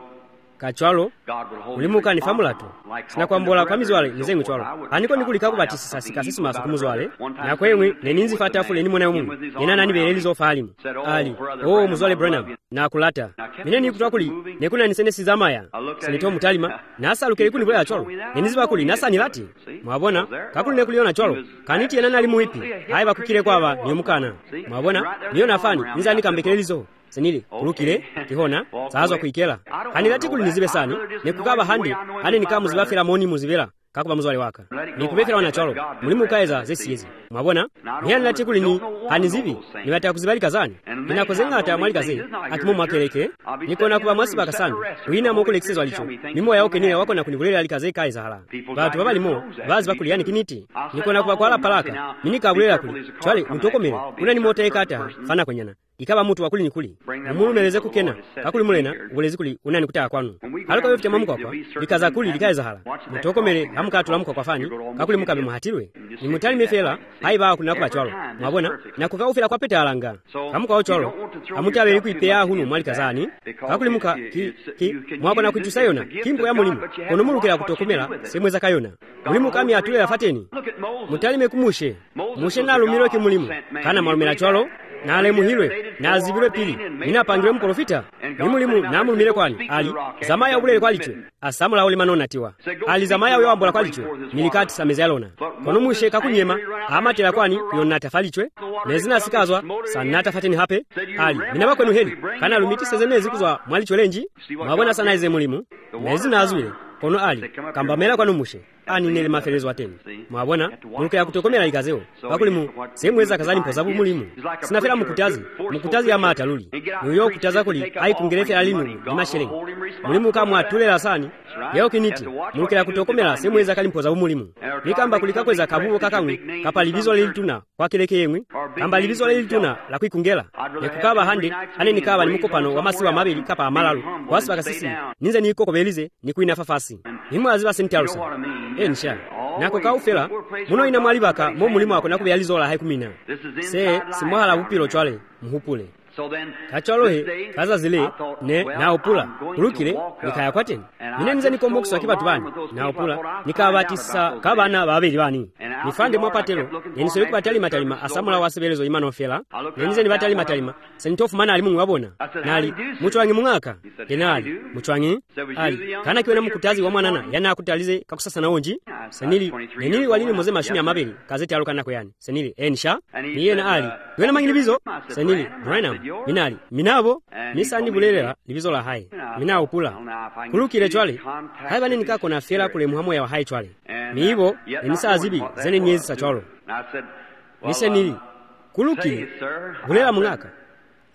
kachwalo ulimuka ni famulato sina kwambola kwa mizwale nizengu chwalo aniko nikulika kubatisisa sikasisi maso kumuzwale na kwemwe neninzi fatafule ni mwana umu nina nani belelizo falimu ali muzwale Branham na kulata mine ni kutwa kuli nekuna nisene sizamaya sinito mutalima nasa lukeli kuni bwela chwalo neniziba kuli nasa nilati mwabona kakuli nekuliona chwalo kaniti yenana ali muipi haiba kukile kwaba niyomukana mwabona niyo nafani niza nikambekelelizo senili kulukile kihona saazwa kuikela hanilati kuli nizibe sani nekukaba handi ane nikamu zibafira moni muzibela kakuba muzwale waka nikubekera wana chwalo mulimu kaeza zesiyezi mwabona nihani lati kuli ni hanizibi niwata kuzibalika zani ninakozenga hata mwalika ze akimu mwakeleke nikona kuba mwasi baka sani uina mokule kisezo alicho mimo ya oke nile wako na kunibulela alika ze kaeza hala batu baba limo bazi bakuli yani kiniti nikona kuba kwa ala palaka minika abulela kuli chwale mtoko mele kuna ni mote ekata fana kwenyana ikaba mutu wakuli nikuli umulu meleze kukena kakuli mulena ubulezi kuli unani kutaka kwanu haluka wefite mamuka kwa likaza kuli likaeza hala mtoko mele hamukatula muka kwa fani kakuli mukabe muhatirwe ni mutali mefela haiba kuna kuba chwalo mwabona na kukaufila kwa peta alanga hamuka wa chwalo hamutabeli kuipea hunu mwalika zani kakuli muka mwabona kuitusayona kimbo ya mulimu kono mulukela kutokomela semweza kayona mulimu kami atule la fateni mutali mekumushe mushe na lumiro ki mulimu kana malumela chwalo na ale muhilwe na azibile pili ninapangile mprofita nimulimu na mulumile kwani ali zamaya ubulele kwalichwe asamula uli manona tiwa ali zamaya uyo ambola kwalichwe milikati sameza yalona kono mushe kakunyema amatela kwani kuyonna tafalichwe nezina sikazwa sanata fateni hape ali minaba kwenu heli kana lumiti sezemezi kuzwa mwalichwe lenji mwabona sana ize mulimu nezina azwile kono ali kambamela kwanu mushe ani nele mafelezo ateni mwabona muluka ya kutokomela ikazeo bakulimu semweza kazani mpozabu mulimu sinafela mukutazi ya mata luli uyo kutaza kuli aikungerefe alinu ni masherengi mulimu kamwa tulela sani yao kiniti muluka ya kutokomela semweza kali mpozabu mulimu nikamba kulikakweza kabubo kakangwi kapalibizo lelituna kwa kileke yemwi kamba libizo lelituna la kuikungela nekukaba hande ane nikaba ni mukopano wa masiwa mabeli kapa amalalu kwasi bakasisi ninze nikoko belize nikuina fafasi nimwe aziba sentalusa ensha nako kaufela muno ina mwalibaka mo mulimu wako nakubiyalizola haikumina se simwahala bupilo chwale muhupule kachwalohe kaza zile ne naopula kulukile nikaya kwateni mine nize nikomokiswa kibatu bani naopula nikabatisa kabana babeli bani nifande mwapatelo nenisoye kubatali matalima asamula wasebelezo imano fela nenize nibatali matalima senitofu mana alimu wabona nali muchwangi mungaka denali muchwangi ali kana kiwena mukutazi wa mwanana yana akutalize kakusasa na onji senili nenili walini moze mashini ya mabeli kazeti alukana kweyani senili ensha niye na ali wena mangini bizo senili Branham minali minabo nisani bulelela libizo la hai minao pula kulukile chwale haiba nini kako na fela kule muhamu ya hai chwale miibo nisa azibi zene nyezi sa chwalo nisenili kulukile bulela mungaka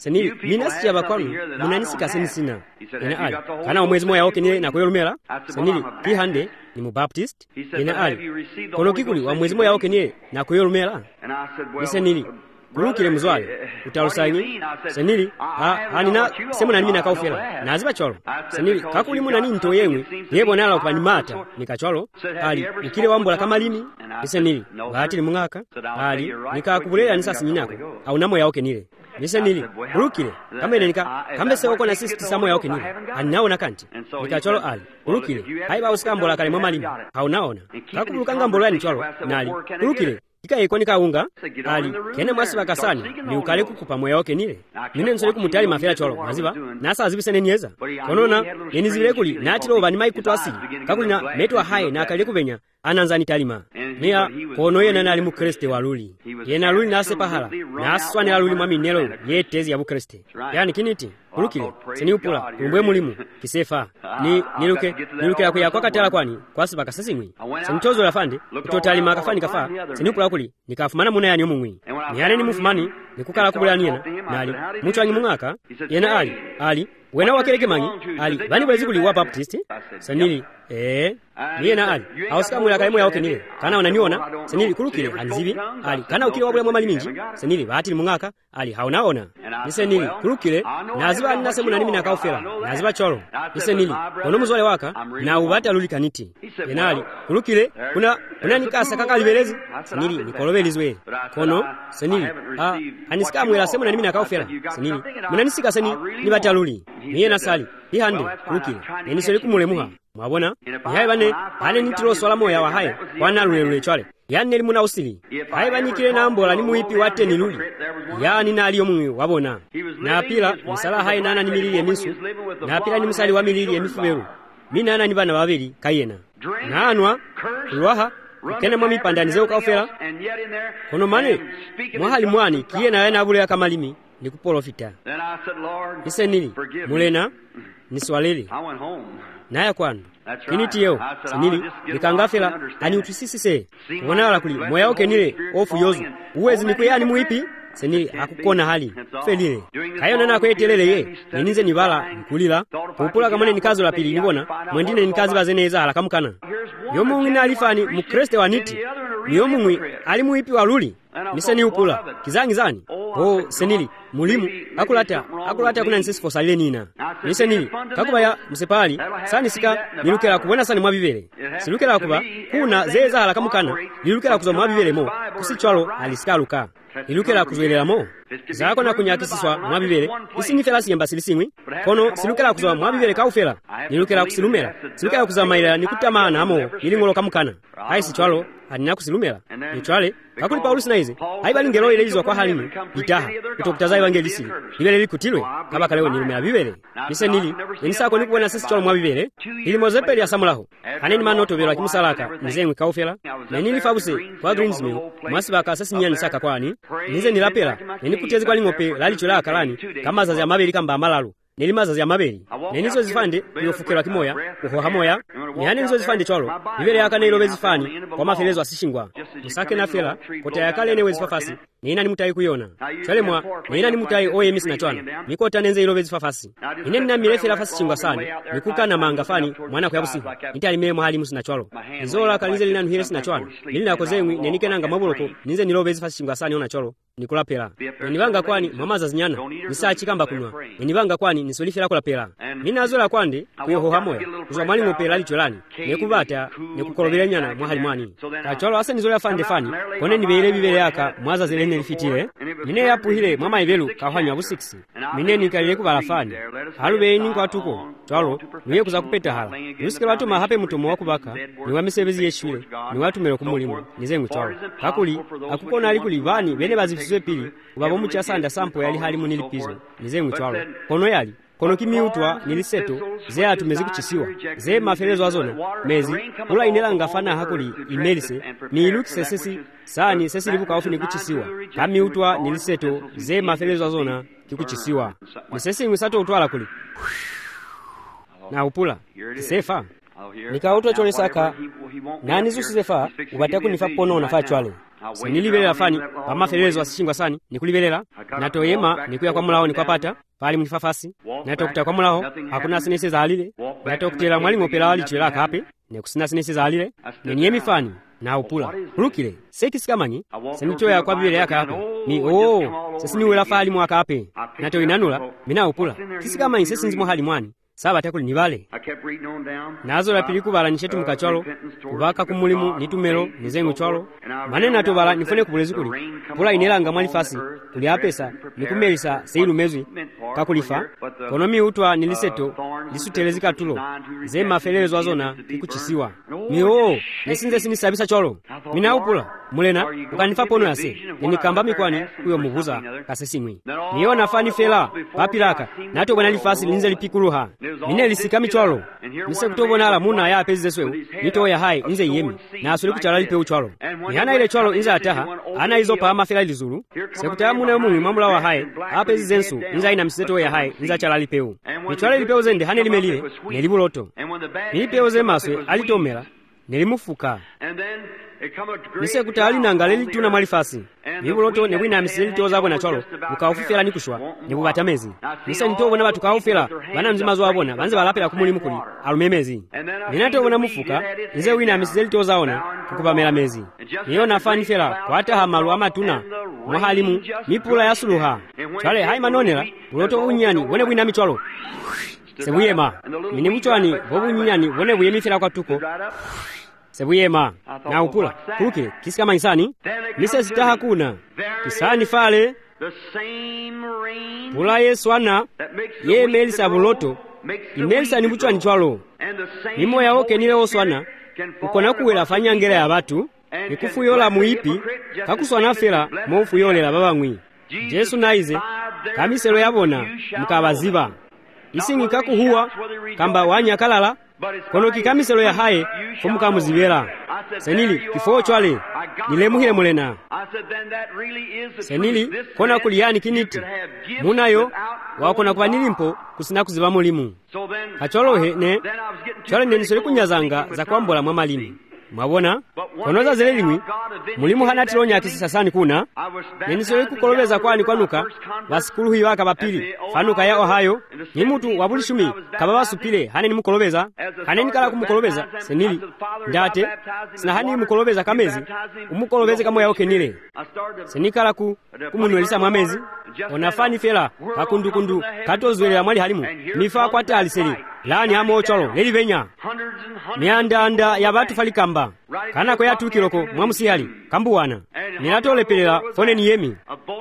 senili mina sichava kwanu munanisika sinisina ina ali kana omwezi moya okenile nakuyolumela senili kihande ni mubaptist ina ali kono kikuli wa mwezi moya okenile nakuyolumela isenili kulukile muzwale utalusanyi senili anina semuna nimi nakaufela naziba cholo senili kakuli muna nini to yemwe yebonala upanimata nikacholo ali ukile wambula kama limi isenili batili mungaka ali nikakubulela nisasi nyinako au namo yaoke nile nisenili kulukile kamene nika kambese wako na sisi samo yaoke nile aninaona kanti nikacholo ali kulukile haiba usikambola kale mama limi au naona kakubulukanga mbola ni cholo nali kulukile ikaiko nikaunga ali kene mwasi bakasani ni ukale kukupa moyo wake nile nine nsole kumutali mafela cholo naziba nasa azibisene nieza konona yenizibile kuli natilo bani mai kutwasi kakulina metwa haye na akale kubenya ananzani talima nia kono yena nali mu Kristo waluli yena luli nase pahala naswane luli mwami nelo yetezi ya Kristo yani kiniti kulukile seni upula kumbwe mulimu kisefa niluke yakwa katala kwani kwasi bakasizimwi senitozo lafande kutotali makafani kafa seni upula kuli nikafumana muna yani omumwi niyane ni mufumani nikukala kubulani yena nali muchwangi mungaka yena ali wena wakeleke manyi ali bani bwezi kuli wa baptist sanili niye na ali awasikamula kale moya okenile kana unaniona senili kulukile anzibi ali kana ukile wabula mwa mali minji senili batili mungaka ali haunaona nisenili kulukile naziba ninasemuna nimi nakaufela naziba cholo nisenili kono muzole waka na ubata luli kaniti enali kulukile kuna nikasa kaka libelezi senili nikolobelizwe kono senili anisikamwela semuna nimi nakaufela senili munanisika senili nibata luli niye nasali ihande kulukile nenisoli kumulemuha mwabona nihaye bane nitilo swala moya wa haye wana lulelule chwale yani elimuna usili haye banikile na mbola ni muipi wate ni luli yani na aliyo mwi wabona na pila misala haye nana ni milili emisu na pila ni misali wa milili emifuberu minana ni bana babiri kayena na anwa kulwaha kene mwami pandanize ukaufela kono mane mwahali mwani kiyena yana abule ya kamalimi ni kuprofita isenili mulena niswalili naya kwanu kinitiyo senili nikangafela ani utusisise wala kuli moya wake nile ofu yozu uwezi niko yani muipi senili akukona hali felile kayo nana kwetelele ye ninize nibala kulila kupula kamone nikazo la pili nibona mwendine nikazi bazeneza hala kamukana yomu ngina alifani mu Kristo waniti yomu ngwi ali muipi waluli niseni upula kizangi zani senili mulimu akulata kuna nsisi fosalile nina nisenili kakubaya msepali sani sika nilukela kubona sani mwabibele silukela kuba kuna zeza hala kamukana nilukela kuzo mwabibele mo kusichwalo alisikaluka nilukela kuzwelera mo zako na kunyakisiswa mwabibele isinifela siyemba silisingwi kono silukela kuzo mwabibele kaufela nilukela kusilumela silukela kuzamaila nikutamana amo nilingolo kamukana hai sichwalo anina kusilumela nichwale kakuli Paulus naize haiba lingelo ilezwa kwa halimu itaha kutokutaza evangelisi libele likutilwe kabaka leo nilumela bibele nisenili nisako nikubona sisi cholo mwabibele ili mozepeli ya samulaho haneni manoto belo akimusalaka nizengwe kaufela na nili fabuse kwa Greensmill mwasibaka sasi nyani saka kwani nize nilapela nikutezi kwa lingope lalichola akalani kama zazi ya mabeli kamba amalalu nilimaza ya mabeli nenizo zifande kuyofukela kimoya uhoha moya nihane nizo zifande cholo bibele yakane ilo bezifani kwa mafelezo asishingwa musake na fela kota yakale newe zifafasi nina nimutai kuyona chalemwa nina nimutai oye misi na chwana nikota nenze ilo bezifafasi nine nina milefela fasi chingwa sani nikuka na mangafani mwana kuyabusihu nitali mele mahali musi na cholo nizola kalize lina nuhiresi na chwana nilina kozengwi nenike nanga mabuloko ninze nilo bezifasi chingwa sani ona cholo nikulapela nenibanga kwani mamaza zinyana nisachi kamba kunwa nenibanga kwani nisolifela kulapela ninazola kwande kuyohoha moya kuzwa mwali ngopela licholani nekubata nekukolobela nyana mwahali mwani kacholo asa nizola fande fani kone nibele bibele yaka mwaza zelene lifitile nine yapuhile mwama ibelu kahanywa bu 6 nine nikalile kubala fani halube ninko atuko cholo niye kuza kupeta hala yusikela watu mahape mutomo wakubaka niwa misebezi yeshule ni watu melo kumulimu nizengu cholo kakuli akukona alikuli vani bene bazifizwe pili ubabo muchasanda sampo yali hali munilipizo nizengu cholo kono yali kono kimiutwa niliseto ze atumezi kuchisiwa ze mafelezo azona mezi ula inela ngafana hakuli imelise ni ilukise sesi sani sesi libuka ofu nikuchisiwa kamiutwa niliseto ze mafelezo azona kikuchisiwa nisesi ngwisato utwala kuli na upula kisefa nikautwa chole saka nani zusizefa ubataku nifa pono unafa chwale senilibelela fani pamaferelezo asishingwa sani nikulibelela natoyema nikuya kwa mulawo nikwapata pali mulifafasi natokuta kwa mulawo hakuna sineseza alile natokutela mwalimu opela walichwela akape nekusina sineseza alile neniyemi fani na upula kulukile sekisikamani senichoya kwa bibele yaka hapo ni sesiniwela fali mwaka ape nato inanula mina upula kisikamani sesinzimo hali mwani saba takuli nibale nazo lapili kubala nishetu mukachwalo kubaka kumulimu nitumelo nizengu chwalo manena atobala nifone kubulezi kuli pula inelanga mwalifasi kuli apesa nikumelisa seilu mezwi kakulifa konomi utwa niliseto lisutelezika tulo zema felelezo azona kikuchisiwa nesinze sinisabisa chwalo mina upula mulena ukanifa pono yase ninikamba mikwani kuyo mubuza kasesimwi niona fani fela papilaka nato bwana lifasi linze lipikuluha mine lisikami chwalo nise kutobona ala muna ya apezi zeswewu nitoya hai inze yemi na asuli kuchala lipe uchwalo nihana ile chwalo inze ataha ana izo pa ama fela ilizulu sekutaya muna munu mamula wa hai apezi zensu inze ina msizeto ya hai inze achala lipeu nichwalo lipeu zende hane limelie nelibuloto nilipeu zemaswe alitomela nelimufuka nise kutali nangale lituna mwalifasi nibuloto nebwina misili toza bwana chwalo ukaufifela nikushwa nebubatamezi nise nitobona batu kaufela bana mzimazo wabona banze balapela kumuli mukuli alumemezi ninatobona mufuka nze wina misili toza ona kukubamela mezi niyo nafani fela kwata hamalu amatuna mwahalimu mipula ya suluha chwale hai manonela uloto unyani wone bwina michwalo sebuyema mini muchwani bobunyani wone buyemi fela kwa tuko sebuyema na upula kuke kisikama isani nise sitaha kuna kisani fale pula yesu ana ye melisa buloto imelisa ni buchwa nichwalo nimo ya oke nile oswana ukona kuwela fanya ngela ya batu nikufuyola muipi kakuswana fela mofuyolela babangwi Jesu naize kamiselo yabona mukabaziba isingi kakuhuwa kamba wanyakalala kono kikamiselo ya haye fumukamuzibela senili kifo chwale nilemuhile mulena senili kona kuliyani kiniti munayo wakona kuba nilimpo kusina kuziba mulimu kacholohe ne chwale nenisole kunyazanga za kwambola mwa malimu mwabona konoza zile limwi mulimu hanatilonya kisisa sani kuna nenisole kukolobeza kwani kwanuka basikulu hiyo akabapili fanuka ya Ohio ni mutu wabuli shumi kababa supile hane ni mukolobeza hane nikala kumukolobeza senili ndate sina hani mukolobeza kamezi umukolobeze kamo yaoke nile senikala kumunwelisa mwamezi onafani fela kakundukundu katozwelera mwali halimu mifa kwata aliseli lani hamo ocholo nelivenya miandanda ya batu falikamba kana kwa yatukiloko mwamusihali kambuwana ninatolepelela fone ni yemi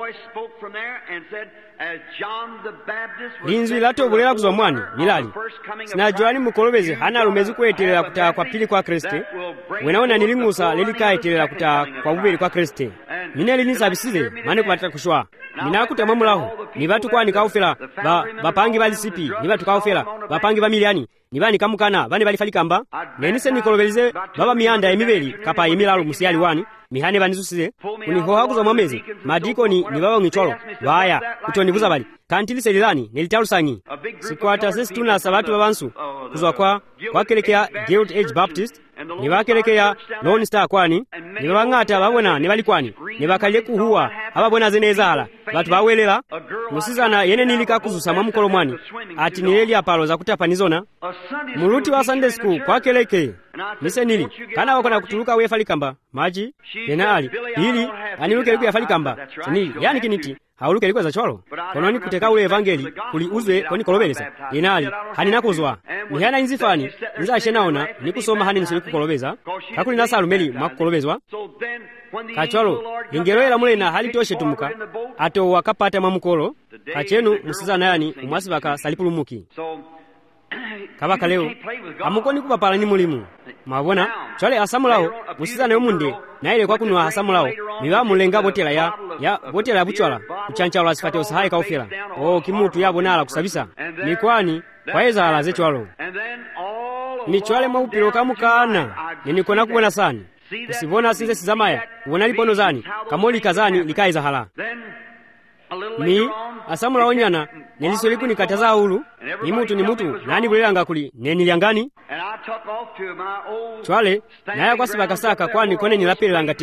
linzwi latobulela kuzwa mwani nilali sinajwani mukolobeze hana lumezi kuetelela kutaa kwa pili kwa Kriste wenaona nilimusa lelikaetelela kutaa kwa bubeli kwa Kriste nineli nisabisize mane kubatata kushwa ninakuta mamulaho ni batu kwani kaufela bapangi bali sipi ni batu kaufela bapangi ba miliani ni bani kamukana bani bali falikamba nenise nikolobelize baba mianda emibeli kapa emilalo musiyali wani mihane banizusize unihoha kuza mwamezi madikoni ni baba ngicholo baya kutonibuza bali kantilise lilani nelitalusanyi sikwata sisi tuna sabatu babansu kuzwa kwa kelekea Guild Age Baptist ni bakelekea Lone Star kwani ni babangata babona ni bali kwani ni bakalye kuhuwa ababona zenezala batu bawelela musizana yene nilika kuzusa mwamukolo mwani ati nileli apalo za kutapanizona muluti wa Sunday School kwa keleke nise nili kana wakona kutuluka we falikamba maji yena ali hili aniluke liku ya falikamba nili yani kiniti hauluke liku za cholo kononi kuteka ule evangeli kuli uzwe koni kolobeleza inali hanina kuzwa nihana inzifani nza shenaona nikusoma hani nisuli kukolobeza kakuli nasa alumeli makukolobezwa kacholo lingeroela mulena hali toshe tumuka ato wakapata mamukolo kachenu musizana yani umwasi baka salipulumuki kabaka leo amukoni kupapala ni mulimu mabona chole asamulao musizana yomunde na ile kwa kunwa asamulao niwa mulenga botela ya botela ya buchwala kuchanchalo asifate usahaye kaufela kimutu yabonala kusabisa ni kwani kwaeza alaze chwalo ni chwale maupilo kamukana ninikona kubona sani kusibona sinze sizamaya ubona lipono zani kamoli kazani likaiza hala ni asamula onyana nelisoliku nikataza ulu ni mutu nani bulelanga kuli neniliangani chwale naya kwasibaka saka kwani kone nilapelelanga tengi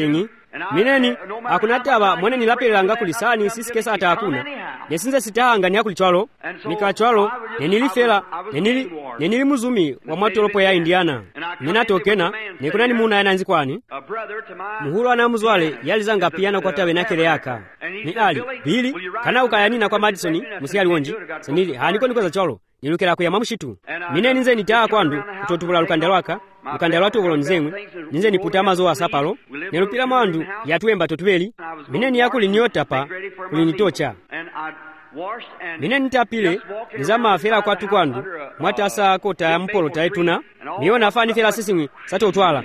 mineni akunataba mwene nilapelelanga kulisani sisikesa ata hakuna nesinze sitahanga niakulichwalo nikachwalo nenili muzumi wa mwatolopo ya Indiana ninatokena nekunani muna yananzi kwani muhulu anamuzwale yalizanga piyana kwa tawe nakele yaka ni ali Billy kana ukayanina kwa Madison musiyali wonji senili haniko nikoza chwalo nilukela kuya mamushitu mineni nze nitaa kwandu kutotubula lukanda lwatu volonzemwe ninze niputa mazo asapalo nelupila mwandu yatuemba totubeli mineni yakuli niotapa kulinitocha mineni nitapile nizama afela kwatu kwandu mwatasa kota ya mpolo taetuna miona afani fela sisimwi satotwala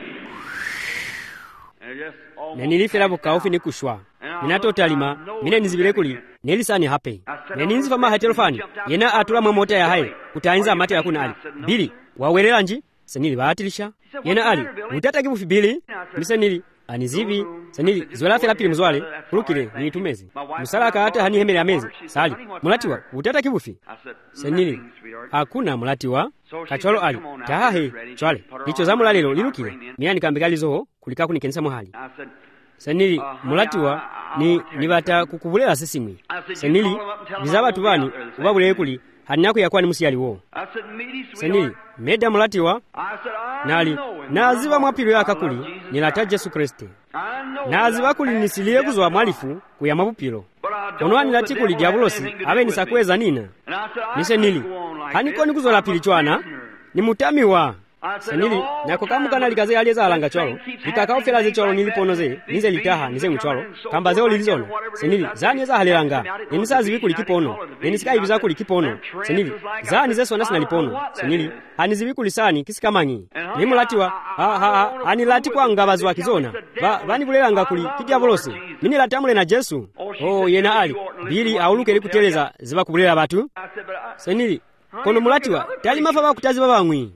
nenilifela bukaufi nikushwa minatotalima mineni zibile kuli nelisani hape neninzi fama hatelofani yena atula mwamota ya hae kutainza amate yakuna ali Billy wawelela nji senili baatilisha yena ali utata kibufi Billy misenili anizivi senili zwela fela pili mzwale kulukile niitumezi musalaka hata hani hemele amezi sali mulatiwa utata kibufi senili hakuna mulatiwa kachwalo ali tahahe chwale licho za mulalelo lilukile miyani kambegalizoho kulikaku nikenisa muhali senili mulatiwa ni bata kukubulela sisimwi senili bizabatu bani ubabulele kuli hanako yakwani musiyali wo senili meda mulatiwa nali naziba mwapilo yakakuli nilata Yesu Kristo naziba kuli nisiliye kuzwa mwalifu kuya mabupilo konwani lati kuli diabulosi abe nisakweza nina nisenili haniko nikuzola pili chwana ni mutamiwa senili nako kamukana likaze alieza alanga chwalo likakaufela ze chwalo niliponoze nize litaha nize mchwalo kamba zeo lilizona senili zani za halelanga nimisazi bikuli kipono ninisika ibiza kuli kipono senili zani zeso nasina lipono senili hanizibikuli sani kisikamanyi nimulatiwa ani lati kwa ngabazi wa kizona bani bulelanga kuli kidiavolose mini latamule na Yesu yena ali Billy auluke likuteleza ziba kubulela batu senili kono mulatiwa tali mafa bakutazi babangwi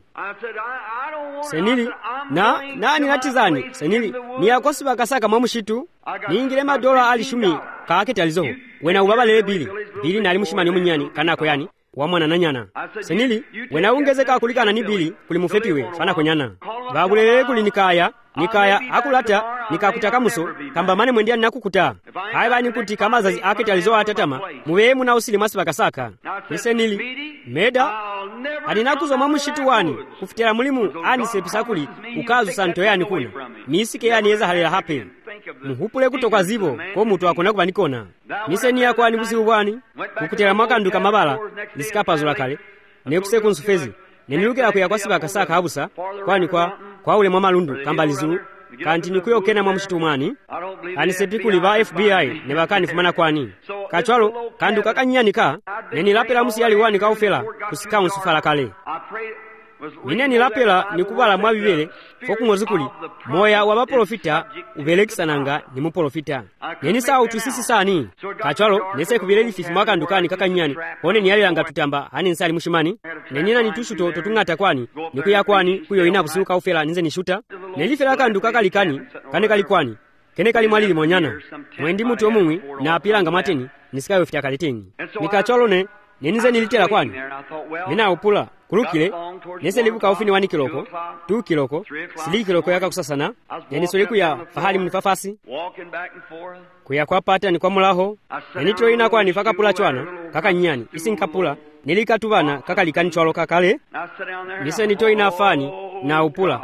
senili nani natizani senili ni yakosi bakasaka mwamushitu niingile madola alishumi kaaketi alizoho wena ubaba lele Billy nali mushimani umunyani kanako yani wamwana nanyana senili wena ungezeka kulikana ni Billy kuli mufepiwe fana konyana babulele kuli nikaya akulata nikakutaka muso kamba mane mwendia nakukuta haibani kuti kama zazi aketi alizoho atatama muwemu na usili mwasi bakasaka nisenili meda alinakuzo mamushitu wani kufutela mulimu ani sepisakuli ukazu santo yani kuna nisike yani eza halela hape muhupule kutoka zibo ko mutu akona kubanikona niseni yako ani kusibu bwani kukutela makanduka mabala nisikapazula kale nekuseku nsufezi nenilukela kuya kwasi bakasaka habusa kwani kwa ule mwamalundu kamba lizulu kanti nikuyokena mwamushitu mwani anisepikuli ba FBI ne bakani fumana kwani kachwalo kandu kakanyanika nenilapela musiyali wani kaufela kusika unsufala kale mineni lapela nikubala mwabibele fokumozukuli moya wa baprofita ubelekisananga ni muprofita nenisa utusisi sani kachwalo nese kubireli fifu makandukani kakanyani one ni yalanga tutamba hani nsali mushimani nenina nitushuto totungata kwani nikuya kwani kuyo ina kusuka ufela ninze nishuta nelifela kanduka kalikani kane kalikwani kene kali mwalili monyana mwendi mutu omumwi na apilanga mateni nisikayo fita kaliteni nikachwalo nenize nilitela kwani nina upula kulukile nese libuka ufini 1 kiloko 2 kiloko 3 kiloko yaka kusasana nenisoliku ya fahali mnifafasi kuya kwa pata ni kwa mulaho nenitro ina kwa nifaka pula chwana kaka nyani isi nkapula nilikatubana kaka likani chwalo kakale nise nito ina fani na upula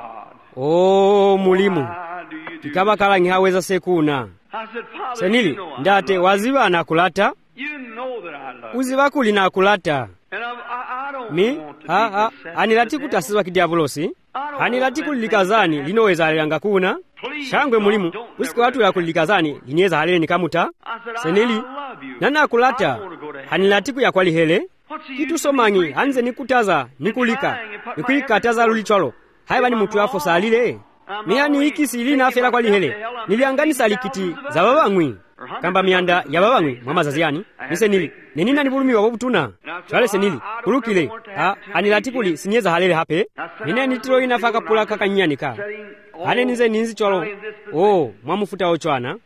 mulimu kikaba kala ngihaweza sekuna senili ndate waziba anakulata uzibakuli na kulata anilati kutasizwa kidiavulosi anilati kulilikazani linoweza alanga kuna shangwe mulimu usiko watu ya kulilikazani linyeza halele nikamuta senili nana kulata anilati kuya kwali hele kitu somangi hanze nikutaza nikulika nikuikataza lulichwalo haibani mutu yafo salile miyani hiki silina afela kwali hele nilianganisa likiti za babangwi kamba mianda ya babangwi mama zaziani nisenili nenina nibulumiwa wabutuna chwale senili kulukile anilatikuli sinyeza halele hape nine nitiro inafaka pula kakanyanika hane nize ninzi chwalo mwamufuta ochwana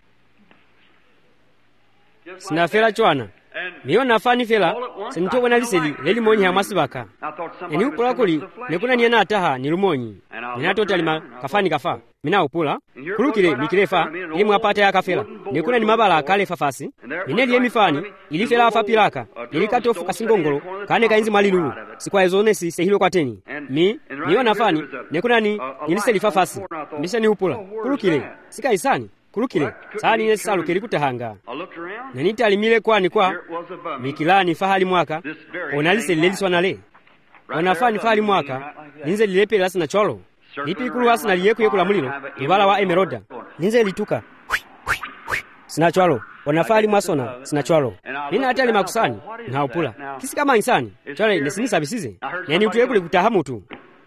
sinafela chwana miyo nafani fela senitoko naliseli leli monyi ya masibaka eni upula kuli nekuna niyana ataha nilumonyi minatoti alima kafani kafa mina upula kulukile mikilefa ili mwapata yakafela nikuna ni mabala akale fafasi mineli yemifani ilifela afa pilaka ilikati ofu kasingongolo kane kainzi malilulu sikwa ezonesi sehilo kwa teni niona fani nikuna ni iliseli fafasi ndise ni upula kulukile sika isani kulukile sani yesalu kelikutahanga nanita alimile kwani kwa mikilani fahali mwaka onalise lileliswa nale onafani fahali mwaka ninze lilepe lasi na cholo lipi kulu hasi na liyeku yeku la mulilo ibala wa emeroda ninze lituka sina cholo onafali mwasona sina cholo nina atali makusani na upula kisi kama insani chole nesinisa bisize neni utuyeku likutahamu tu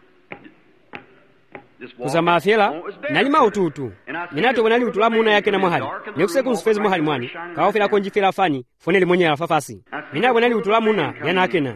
kuzama afela nalima ututu minato wanali utulamuna yake na mwahali nekuse kunsufezi mwahali mwani kaofela konjifela fani fonele mwenye la fafasi mina wanali utulamuna yana akena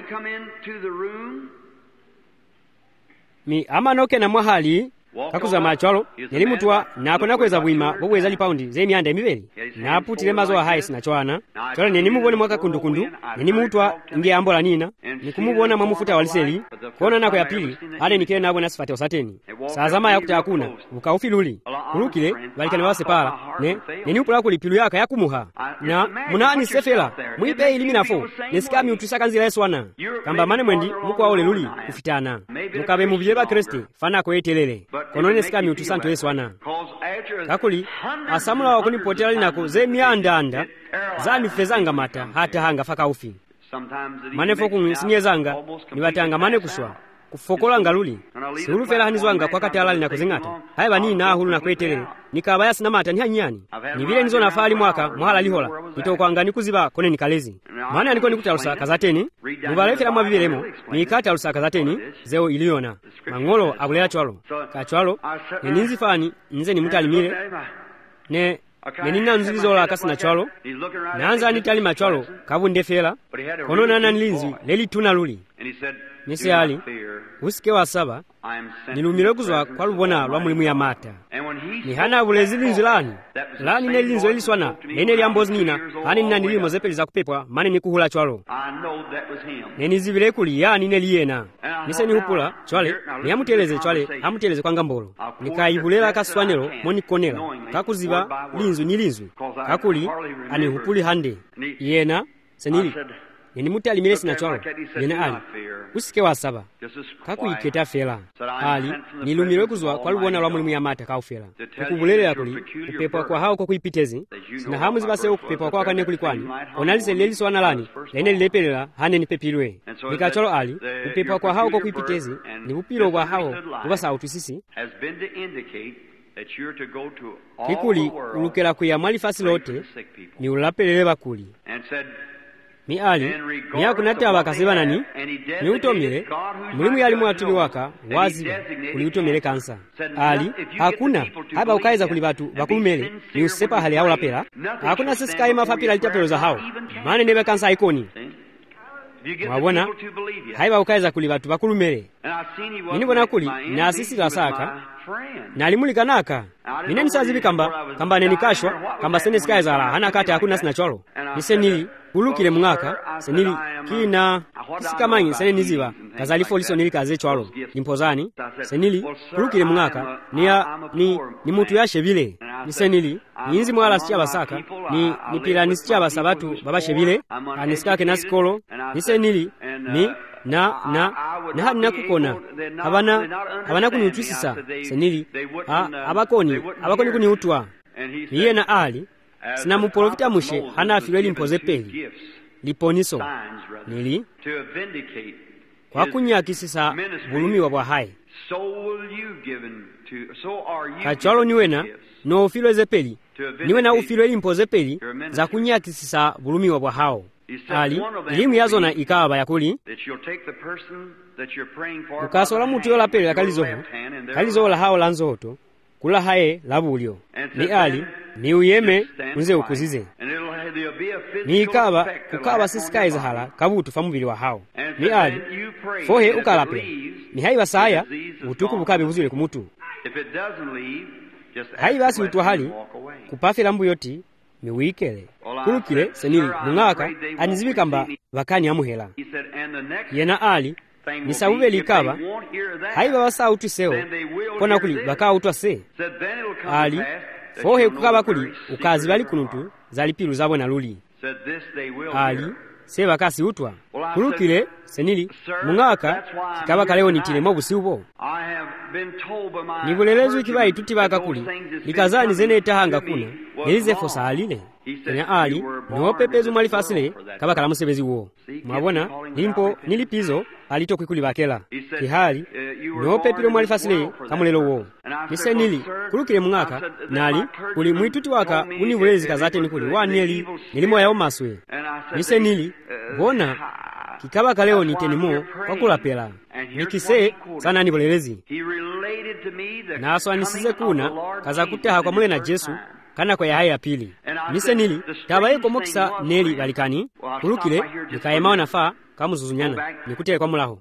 mi ama noke na mwahali kakuzama cholo nelimutwa nakona kweza bwima bobweza lipaundi ze myanda emibeli naputile mazo haisi na chwana cholo nenimubone mwaka kundukundu nenimutwa nge ambola nina nikumubona mwamufuta waliseli kona nako ya pili ade nikile nabo nasifate osateni sazama yakuta hakuna ukaufiluli kulukile balikana wase pala nenipula kulipilu yaka yakumuha na munani sefela mwipe iliminafo nesikami utusaka nzila eswana kamba mane mwendi mukwa ole luli kufitana mukabe mubiyeba kriste fana ko etelele konone sikami utusanto eswana kakuli asamula wakunipotela linako ze myandanda zani fezanga mata hata hanga faka ufi manefo kunsinyezanga nibatanga mane kuswa kufokola ngaluli siulufela hanizwanga kwa kati alali na kuzingata haya bani na hulu na kwetelele nikabaya sina mata ni hanyani ni vile nizo nafali mwaka mwahala lihola nitokwanga nikuziba kone nikalezi maana niko nikutalusa kazateni mubalefela mwa bibilemo nikata alusa kazateni zeo iliona mangolo abulela chwalo kachwalo neninzi fani nze ni mutalimile nenina nzilizola kasi na chwalo naanza nitali machwalo kabundefela kono nana nilinzi leli tuna luli nisi ali usike wa saba nilumile kuzwa kwa lubona lwa mulimu ya mata ni hana bulezi linzi lani ne linzo eliswana nene lyambozi nina hani nina nilimo zepeli za kupepwa mane nikuhula chwalo neni zivile kuli yani ne liyena nise ni hupula chwale ni hamuteleze chwale hamuteleze kwa ngambolo nikaibulela kaswanelo moni konela kakuziba linzu ni linzu kakuli ani hupuli hande yena senili neni muti alimelesi na chwalo yena ali usike wa saba kakuiketa fela ali nilumile kuzwa kwa lubona lwa mulimu ya mata kaufela ukubulele kuli kupepwa kwa hao kwa kuipitezi sina hamu zibase ukupepwa kwa kane kulikwani onalise leliso analani lene lilepelela hane nipepilwe nikacholo ali kupepwa kwa hao kwa kuipitezi ni upilo kwa hao ubasa utusisi kikuli ulukela kuya mali fasi lote ni ulapelele bakuli mi ali ni hakunata abakasiba nani ni utomile mulimu yali mwatuli waka waziba kuli utomile kansa ali hakuna haba ukaiza kuli batu bakulumele ni usepa hali hao lapela hakuna sisikai mafapila litapelo za hao mane nebe kansa ikoni mwabona haiba ukaiza kuli batu bakulumele ninibona kuli na asisi la saka nalimulika naka nine nisazibi kamba nenikashwa kamba sene sikaiza la hana kati hakuna sina cholo nisenili kulukile mwaka senili kina kisikamanyi sene niziba kazalifo liso nilikaze cholo nimpozani senili kulukile mwaka ni mutu yashe vile nisenili ninzi mwala sichaba saka nipila nisichaba sabatu baba shebile anisikake nasikolo nisenili na hadi nakukona habana kuniutusisa senili abakoni kuniutwa iye na ali sina mupolovita mushe hana afilweli mpoze peli liponiso nili kwa kunyakisisa bulumiwa bwa hai kachwalo niwena no ufilweze peli niwena ufilweli mpoze peli za kunyakisisa bulumiwa bwa hao ali elimu yazona ikaba yakuli ukasola mutu yola pele kalizola hao lanzoto kula haye labulyo ni ali ni uyeme unze ukuzize ni ikaba kukaba sisikai zahala kabutu famubili wa hao ni ali fohe ukalape ni haiba saya utuku bukabe buzule kumutu haiba si utu hali kupafela mbu yoti miwikele kulukile senili mungaka anizibikamba bakani amuhela yena ali nisabuve likaba haiva wasautwisewo kona kuli bakautwase ali fohe kukaba kuli ukazi bali kunutu zalipilu zabwe na luli ali se bakasi utwa kulukile senili mungaka kikaba kaleo nitilemo busiubo nibulelezu ikibai tuti baka kuli likazani zene tahanga kuna elizefo saalile kenya ali niwopepezu mwalifasile kaba kalamusebezi uwo mwabona limpo nilipizo alito kwikuli bakela kihali niwopepilo mwalifasile kamulelo uwo nisenili kulukile mungaka nali kuli mwituti waka unibulezi kazate nikuli waneli nilimo yao maswe nisenili bona kikaba kaleo nitenimo kwa kulapela nikise sana nibulelezi naswanisize kuna kaza kuteha kwa mule na Jesu kana kwa yahaya pili nisenili tabaye komokisa neli balikani kulukile nikayemao nafaa kamuzuzunyana nikutele kwa mulaho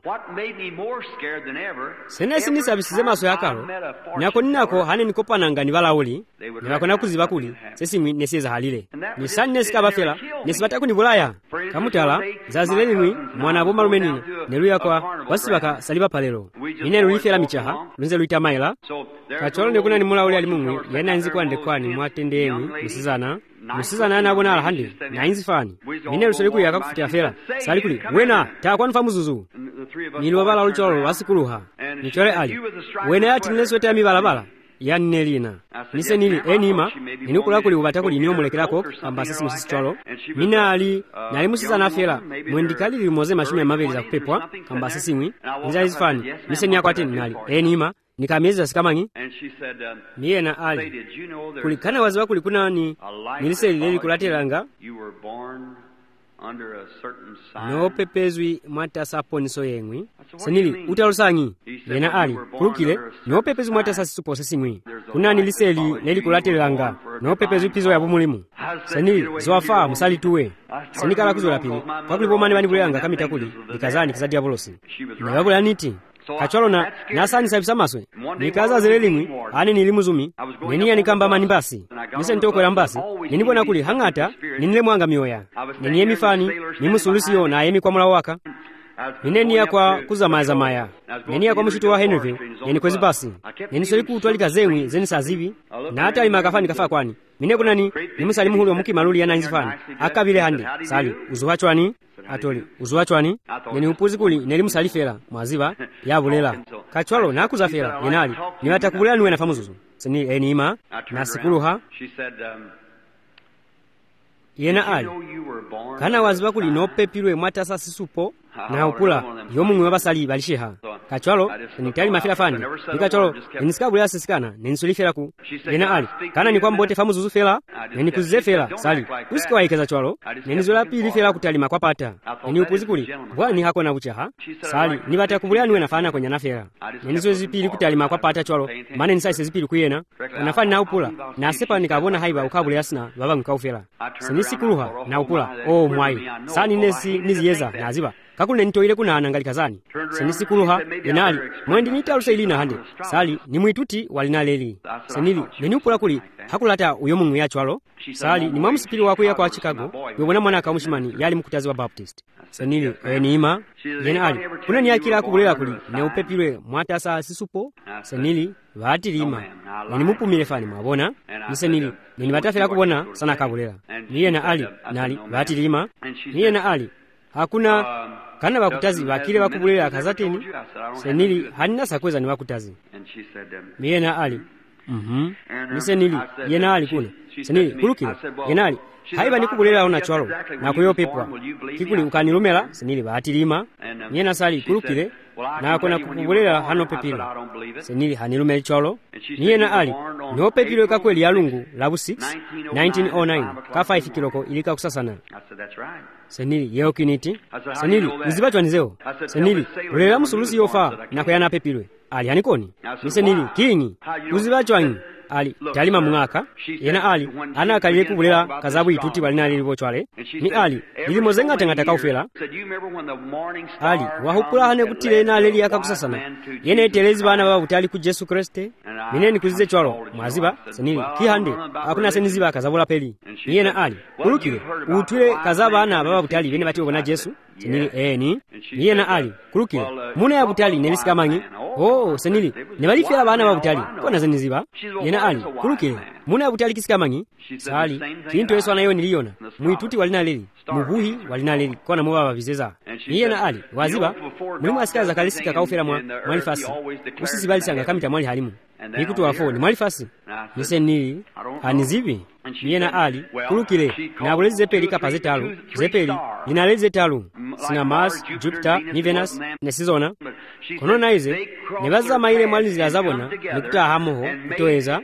senesi nisabisize maso yakalo nako ninako hane nikopananga nibalawuli nibakona kuziba kuli sesimwi nesieza halile nisani nesikabafela nesibataku nibulaya kamutala zazilenimwi mwana bomba lumenina neluya kwa wasibaka saliba palelo ine lulifela michaha lunze luita maila kacholo nekuna nimulawuli alimumwi yana nzikuwa ndekwani mwatendeyemwi musizana anabona alahandi na inzifani mine lusoliku yakakufutira fela sali kuli wena takwa nfa muzuzu niliwabala lucholo wasikuluha nichole ali wena yati nineswete mibalabala yanelina nise nili enima ninukula kuli ubata kuli niyo mulekelako kamba sisi musisi cholo mina ali nali musizana fela mwendikali limoze mashumi ya mabeli za kupepwa kamba sisi mwi nza izifani nise niyakwatini nali enima nikamiezi sikamanyi niye na ali kulikana waziwa kulikuna nilise lili kulatelanga no pepezwi mwata saponiso yengwi senili utalusanyi yena ali kulukile no pepezwi mwata sasupo sesimwi kuna niliseli lili kulatelanga no pepezwi pizo ya bumulimu senili zoafa musali tuwe senikala kuzola pili pakulipo mani bani bulanga kamita kuli likazani kizadi ya bolosi nababula niti kacholo na nasani sabisa maswe nikaza zelelimwi ani nilimuzumi neniya nikamba manimbasi nise ntokwela mbasi ninibona kuli hangata ninile mwanga mioya neniye mifani nimusulusi yo na yemi kwa mula waka nineniya kwa kuzamaya neniya kwa mshitu wa Henryville neni kwezi basi nenisoli kutwalika zemwi zeni sazivi na hata imakafani kafa kwani mine kunani nimusali muhulu wa muki maluli ya nanzifani akabile handi sali uzuhachwani atoli uzuhachwani neni upuzi kuli neli musali fela mwaziva yabulela kachwalo nakuza fela yenali niwata kubulea nuwe na famuzuzu seni enima na sikuluha yena ali kana waziva kuli no pepilwe mwata sasisupo na upula yomumwe wabasali balisheha kachwalo nitali mafila fani nikachwalo nisikabulea sisikana nenisulifela ku yena ali kana ni kwa mbote famuzuzu fela nenikuzize fela sali usikawa ikeza chwalo nenizola pili fela kutalima kwa pata neni upuzi kuli bwani hako na buchaha sali nibata kubulea nuwe nafana kwenye nafela nenizo zipili kutalima kwa pata chwalo mane nisaise zipili kuyena nafani na upula na sepa nikabona haiba ukabulea sina baba nkaufela sinisikuruha na upula mwai sani nesi niziyeza na ziba kakule nitoile kuna anangalikazani senisikuruha yenali mwendi nitalusa ilina hande sali ni mwituti walinaleli senili nenupula kuli hakulata uyomungu ya chwalo sali ni mwamusipili wakuya kwa Chicago yobona mwana kamushimani yali mkutazi wa Baptist senili enima yenali kuna niyakila kubulela kuli neupepilwe mwatasa sisupo senili vatilima nenimupumile fani mwabona nisenili nenibatafela kubona sana kabulela niye na ali nali vatilima niye na ali hakuna kana bakutazi bakile bakubulela kazateni senili hanina sakweza ni bakutazi miyena ali nisenili yena ali kuna senili kulukile yena ali haiba nikubulela ona chwalo na kuyo pepwa kikuli ukanilumela senili batilima miyena sali kulukile na kuna kukubulela hano pepilo senili hanilumela chwalo miyena ali no pepilo kakweli ya lungu labu 6 1909 ka 5 kiloko ilika kusasana senili yeo kiniti senili uzibachwa nizeo senili ulela musulusi yofa na kuyana pepilwe ali hanikoni nisenili kingi uzibachwa nyi ali talima mwaka yena ali anakalile kubulela kazabu ituti balina lilibo chwale ni ali lilimozenga tengata kaufela ali wahupula hane kutile na leli yakakusasana yene etelezi bana baba utali ku Yesu Kriste mineni kuzize chwalo mwaziba senili kihande akuna seniziba kazabula peli yena ali kulukile utule kazaba na baba utali bene bati obona Yesu senili eni iye na ali kulukira muna yabutali nelisikamang'i senili nebalifera bana babutali kona zeniziba yena ali kulukira muna yabutali kisikamang'i sali kintu yesu anayo niliyona mwituti walina leli mubuhi walina leli kona muba babizeza iye na ali waziba mulimu asikaza kalisika kaufera mwalifasi usizibalisanga kamita mwali halimu nikuti wafoni mwalifasi nisenili anizibi iye na ali kulukire nabulezi zepeli kapa zetalu zepeli linalezi zetalu sina Mars, Jupiter ni Venus ne Sizona kono naize nebaza maile mwalizira zabona nikuti ahamoho kutoeza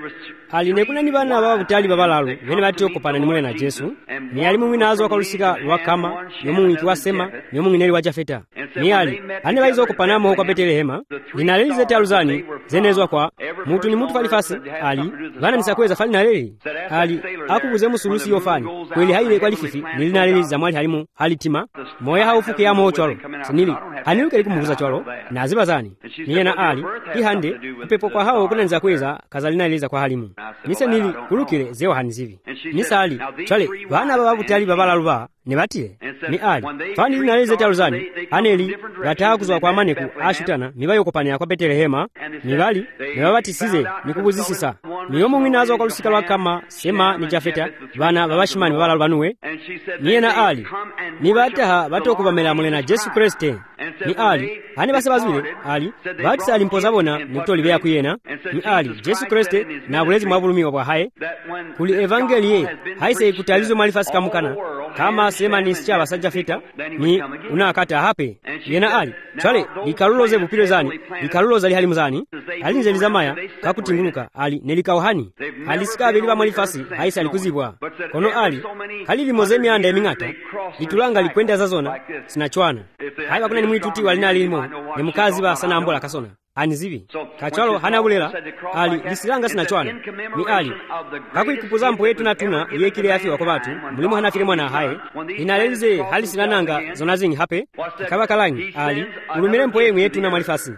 ali nekunani bana babutali babalalu bene batokopana nimule na Yesu ni ali mumwe nazo akalusika lwakama yomungi wasema yomungi neli wachafeta ni ali ane baizo okupanamo kwa Betelehema linalezi zetalu zani zenezwa kwa mutu ni mutu falifasi ali bana nisakweza fali na leli ali akubuze musulusi yofani kweli haile kwa lififi nilinaleli za mwali halimu halitima moya haufuke ya moho chwalo sinili haniluke likumuguza chwalo na ziba zani niye na ali ihande kupepo kwa hao kuna nizakweza kazalinaleza kwa halimu nise nili kulukire zewa hanizivi nisa ali chwale bana babutali babalaluba nebatile ni ali fani linaleze taluzani aneli gatakuzwa kwa maneku ashutana mibayo kopania kwa Betelehema nibali nebabatisize nikubuzisisa niyo mumwe nazo kwa lusika lwakama sema ni Jafeta bana babashimani babalalubanuwe niye na ali nibataha batokubamela mule na Yesu Kristo ni ali ane basabazwile ali batisa alimpozabona nikutolibea kuyena ni ali Yesu Kristo na bulezi mwabulumiwa bwa haye kuli evangelie haise ikutalizo malifasi kamukana kama sema ni sicha basajja fita ni unakata hape yena ali chale likaluloze bupilo zani likaluloza lihali muzani alinze lizamaya kakutinguluka ali nelikauhani alisika biliba malifasi haisa alikuzibwa kono ali halili mozemi anda emingata litulanga likwenda zazona sinachwana haiba kuna ni mwituti walina limo ni mkazi ba sana ambola kasona anizivi kachalo hana bulela ali lisilanga sinachwana ni ali kakuikupuza mpo yetu natuna yekile yafi wako batu mulimu hana file mwana hae inaleze hali sinananga zonazingi hape kaba kalangi ali ulumile mpo yetu na malifasi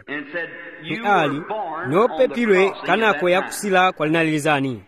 ni ali nyope pilwe kanako ya kusila kwa linalilizani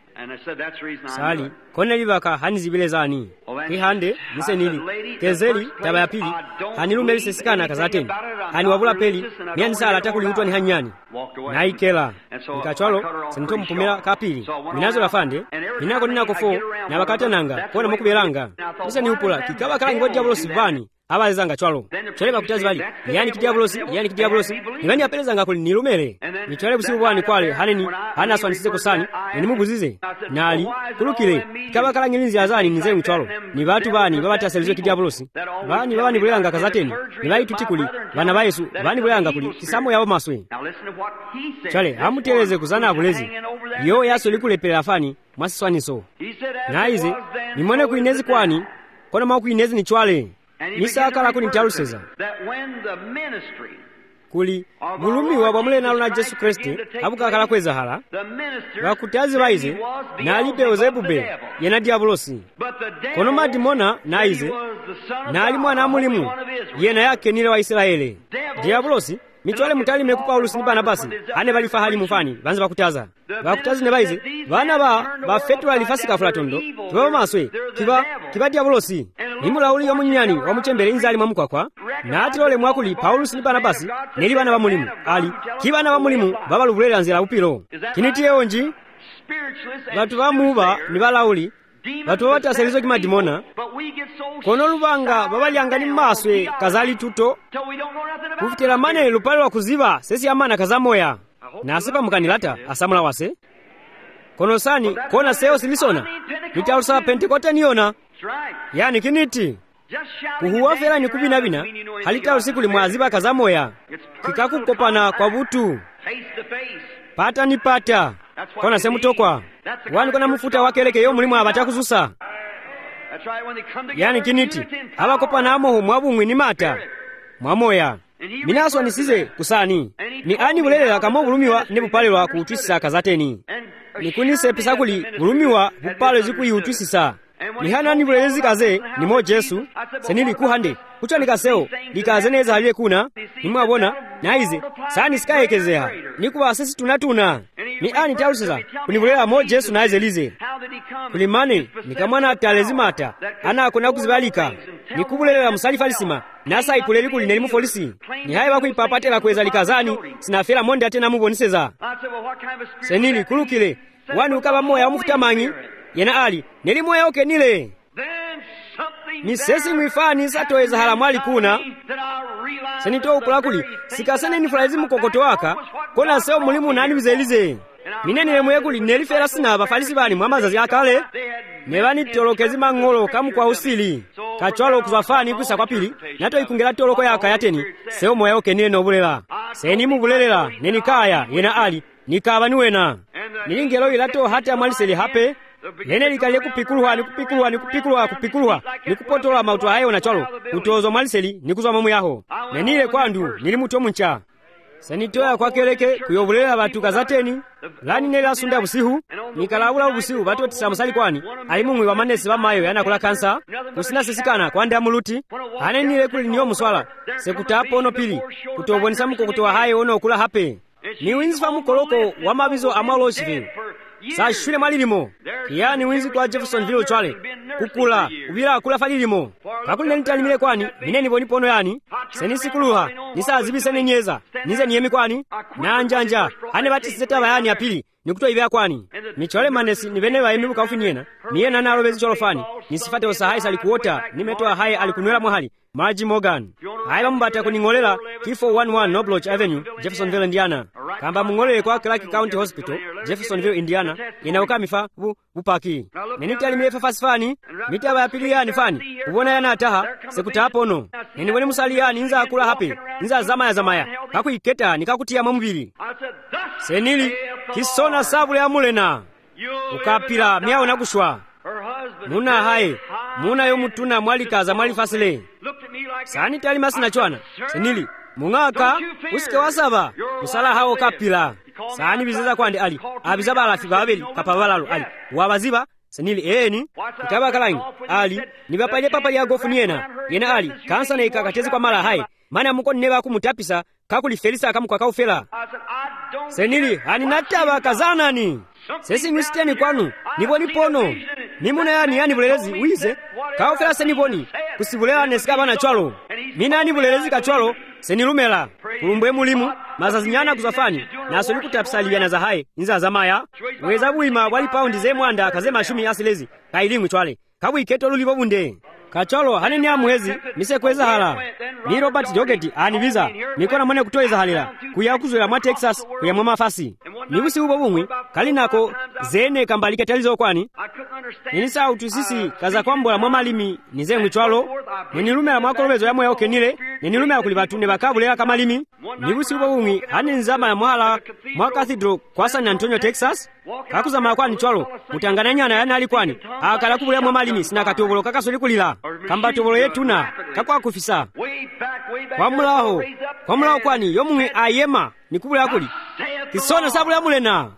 sali kone libaka hanizibilezani kihande nisenili kezeli taba ya pili hanilume lisesikana kazateni haniwabula peli miani sala atakulingutwa ni hanyani naikela nikachwalo senito mpumela kapili minazo lafande minako ninako fo na bakata nanga kona mukubelanga niseni upula kikaba kalangi ngoja bulo sivani abalizanga chwalo chwale bakutazi bali yani kidiablosi nibani apelezanga kuli nilumele nichwale busibu bwani kwale haneni hana swanisize kusani nimuguzize nali kulukile kaba kalangi linzi azani nize mchwalo ni batu bani babataselizo kidiablosi bani babani bulanga kazateni nibai tutikuli bana ba Yesu bani bulanga kuli kisamo yabo maswe chwale amuteleze kuzana abulezi yo yaso likulepela afani mwasiswaniso naize nimone kuinezi kwani kona makuinezi ni chwale nisakala kuni ntaluseza kuli bulumiwa bwamule nalo na Yesu Kristo abukakala kweza hala bakutazi baize nalibe ozebube yena diablosi kono madimona naize nali mwana mulimu yena yake nile wa Israeli diablosi mitwale mutali meku Paulus ni Barnabasi ane bali fahali mufani banze bakutazi ne baize bana ba fetwa alifasika fulatondo baba maswe kiba diablosi nimulauli yomunyani wamuchembere inzali mwamukwakwa natilole mwakuli Paulus ni Barnabasi neli bana bamulimu ali kibana bamulimu babalubulera nzira upiro kinitiye onji batu bamuba ni balauli batu bataselizo kimadimona kono lubanga babalyanga ni maswe kazali tuto kufutela mane lupale wa kuziba sesi amana kazamoya nasipa mukanilata asamula wase kono sani kona seo silisona nitalusa Pentekote niona yani kiniti kuhuwafela ni kubinabina halita usiku limwaziba kazamoya kikakukopana kwa butu pata ni pata kona semutokwa wani kona mufuta wakeleke yo mulimu abatakuzusa yani kiniti abakopana amoho mwabumwe ni mata mwamoya minaswa nisize kusani ni ani bulelela kama bulumiwa ne bupalelwa kutwisisa kazateni nikunise pisakuli bulumiwa bupale zikuyutwisisa ni hanani bulelezi kaze ni mo Yesu senili kuhande kuchanika seo likaze neza haliye kuna nimwabona naize sani sikayekezea nikuba sisi tunatuna ni ani talusiza kunibulela mo Yesu naize lize kulimane nikamwana talezimata ana akona kuzibalika nikubulelela musalifalisima nasa ipuleli kuli neli mufolisi ni hayi bakuipapatela kweza likazani sinafela monde ate namuboniseza senili kulukile wani ukaba moya wamufutamanyi yena ali neli moya okenile ni sesi mwifani satoeza halamwali kuna senito upula kuli sikasene nifulaizi mukokoto waka kona seo mulimu nani bizelize minenile mwe kuli nelifela sina bafalisi bani mwamazazi akale nebani tolokezi mangolo kamu kwa usili kachwalo kuzafani kusa kwa pili nato ikungela toloko yaka yateni seo moya okenile nobulela seni mubulelela neni kaya yena ali nikaba niwena nilingelo ilato hata mwaliseli hape nene likalie kupikulwa nikupotola mautu hayo na chalo utozo mwaliseli nikuzwa mamu yaho nenile kwandu nilimuto muncha sanitoya kwa keleke kuyobulela batu kazateni lani nela sunda busihu nikalabula busihu batu tisamusali kwani alimumwi wa manesi bamayo yanakula kansa kusina sisikana kwande amuluti anenile kuli niyo muswala sekutapo ono pili kutobonisa mukokutowa hayo ono okula hape ni winzifa mukoloko wa mabizo amaloshivile sa shule malilimo yani winzi kwa Jeffersonville chwale kukula ubira kula falilimo kakuli nitalimile kwani mineni bonipono yani senisikuluha nisazibise nenyeza nize niyemi kwani na njanja ane batiseta bayani apili nikutoa ivya kwani michole manesi nibene bayemi bukafuniena niyena nalo bezi cholofani nisifate osahai salikuota nimetoa hai alikunwela mwahali Margie Morgan haiba mbata kuningolela kifo 11 Nobloch Avenue Jeffersonville Indiana kamba mungolele kwa Clark County Hospital Jeffersonville Indiana inauka mifa bupaki nenitali milefa fasifani mitaba ya pili yani fani ubona yana ataha sekuta hapono neniwele musali yani nza akula hape nza zamaya kakuiketa nikakutia mamubili senili kisona sabule ya mulena ukapila miao nakushwa muna hai muna yomutuna mwalikaza mwalifasile sani tali masina chwana senili mungaka usike wasaba usala hao kapila sani bizeza kwande ali abizaba alafika babeli kapabalalo ali wabaziba senili eni kitaba kalangi ali nibapaje papa ya gofu niena yena ali kansa na ikakatezi kwa mala hai mana muko neba kumutapisa kakuli felisa kamu kwa kaufela senili ani nataba kazanani sesi ngwisteni kwanu niboni pono nimuna yani bulelezi wize kaufela seniboni kusibulela nesikaba na chwalo mina ni bulelezi kachwalo senilumela kulumbwe mulimu mazazinyana kuzafani naso likutapsaliya na zahaye inza zamaya weza buima wali paundi ze mwanda kaze mashumi asilezi kailimu chwale kabwiketo lulibo bunde kachalo haneni amwezi misekweza hala ni Robert Jogeti anibiza nikona mone kutoeza halira kuyakuzwela mwa Texas kuya mwa mafasi nibusi ubo bumwi kalinako zene kambalike talizo kwani ninisa utusisi kaza kwambola mwa malimi nize mwitwalo ninilume la mwakolobezo ya moya okenile ninilume la kulibatune bakabulela kamalimi nibusi ubo bumwi hanenzama ya mwala mwa Cathedral kwa San Antonio Texas kakuzama kwani chwalo mutangananyana yana alikwani akala kubulea mwa malimi sina katobolo kakasoli kulila kamba tobolo yetuna kakwa kufisa kwa mulaho kwani yomwe ayema nikubulea kuli kisona sabula mulena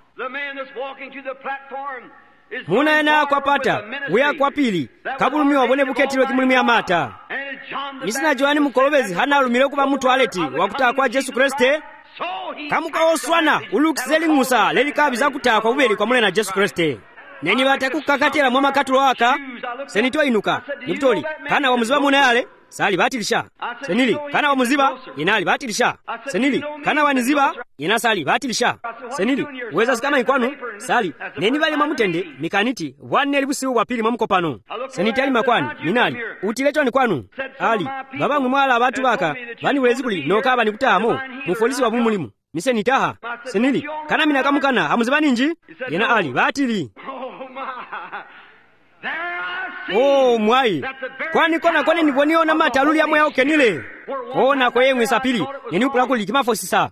muna yana kwa pata uya kwa pili kabulumi wabone buketilo kimulimi ya mata misina joani mukolobezi hana alumile kuba mutu aleti wakutaa kwa Jesu Kriste kamuka oswana ulukizeli musa leli kabiza kutaa kwa ubeli kwa mulena Jesu Kriste neni batakukakatela mwa makatulo waka senitwa inuka nikutoli kana wamuziba muna yale sali batilisha senili kana wamuziba inali batilisha senili kana waniziba inasali batilisha senili weza sikama ikwanu sali neni bali mamutende mikaniti wanne libusi wa pili mamukopano senitali makwani minali utilecho ni kwanu ali baba mwala abatu baka bani wezi kuli nokaba nikutamo mufolisi wa bumulimu mise nitaha senili kana mina kamukana amuziba ninji yena ali batili oh mwai kwani kona niboniona mataluli ya moya okenile kona kwa yemwe sapili nini upula kuli kimafosisa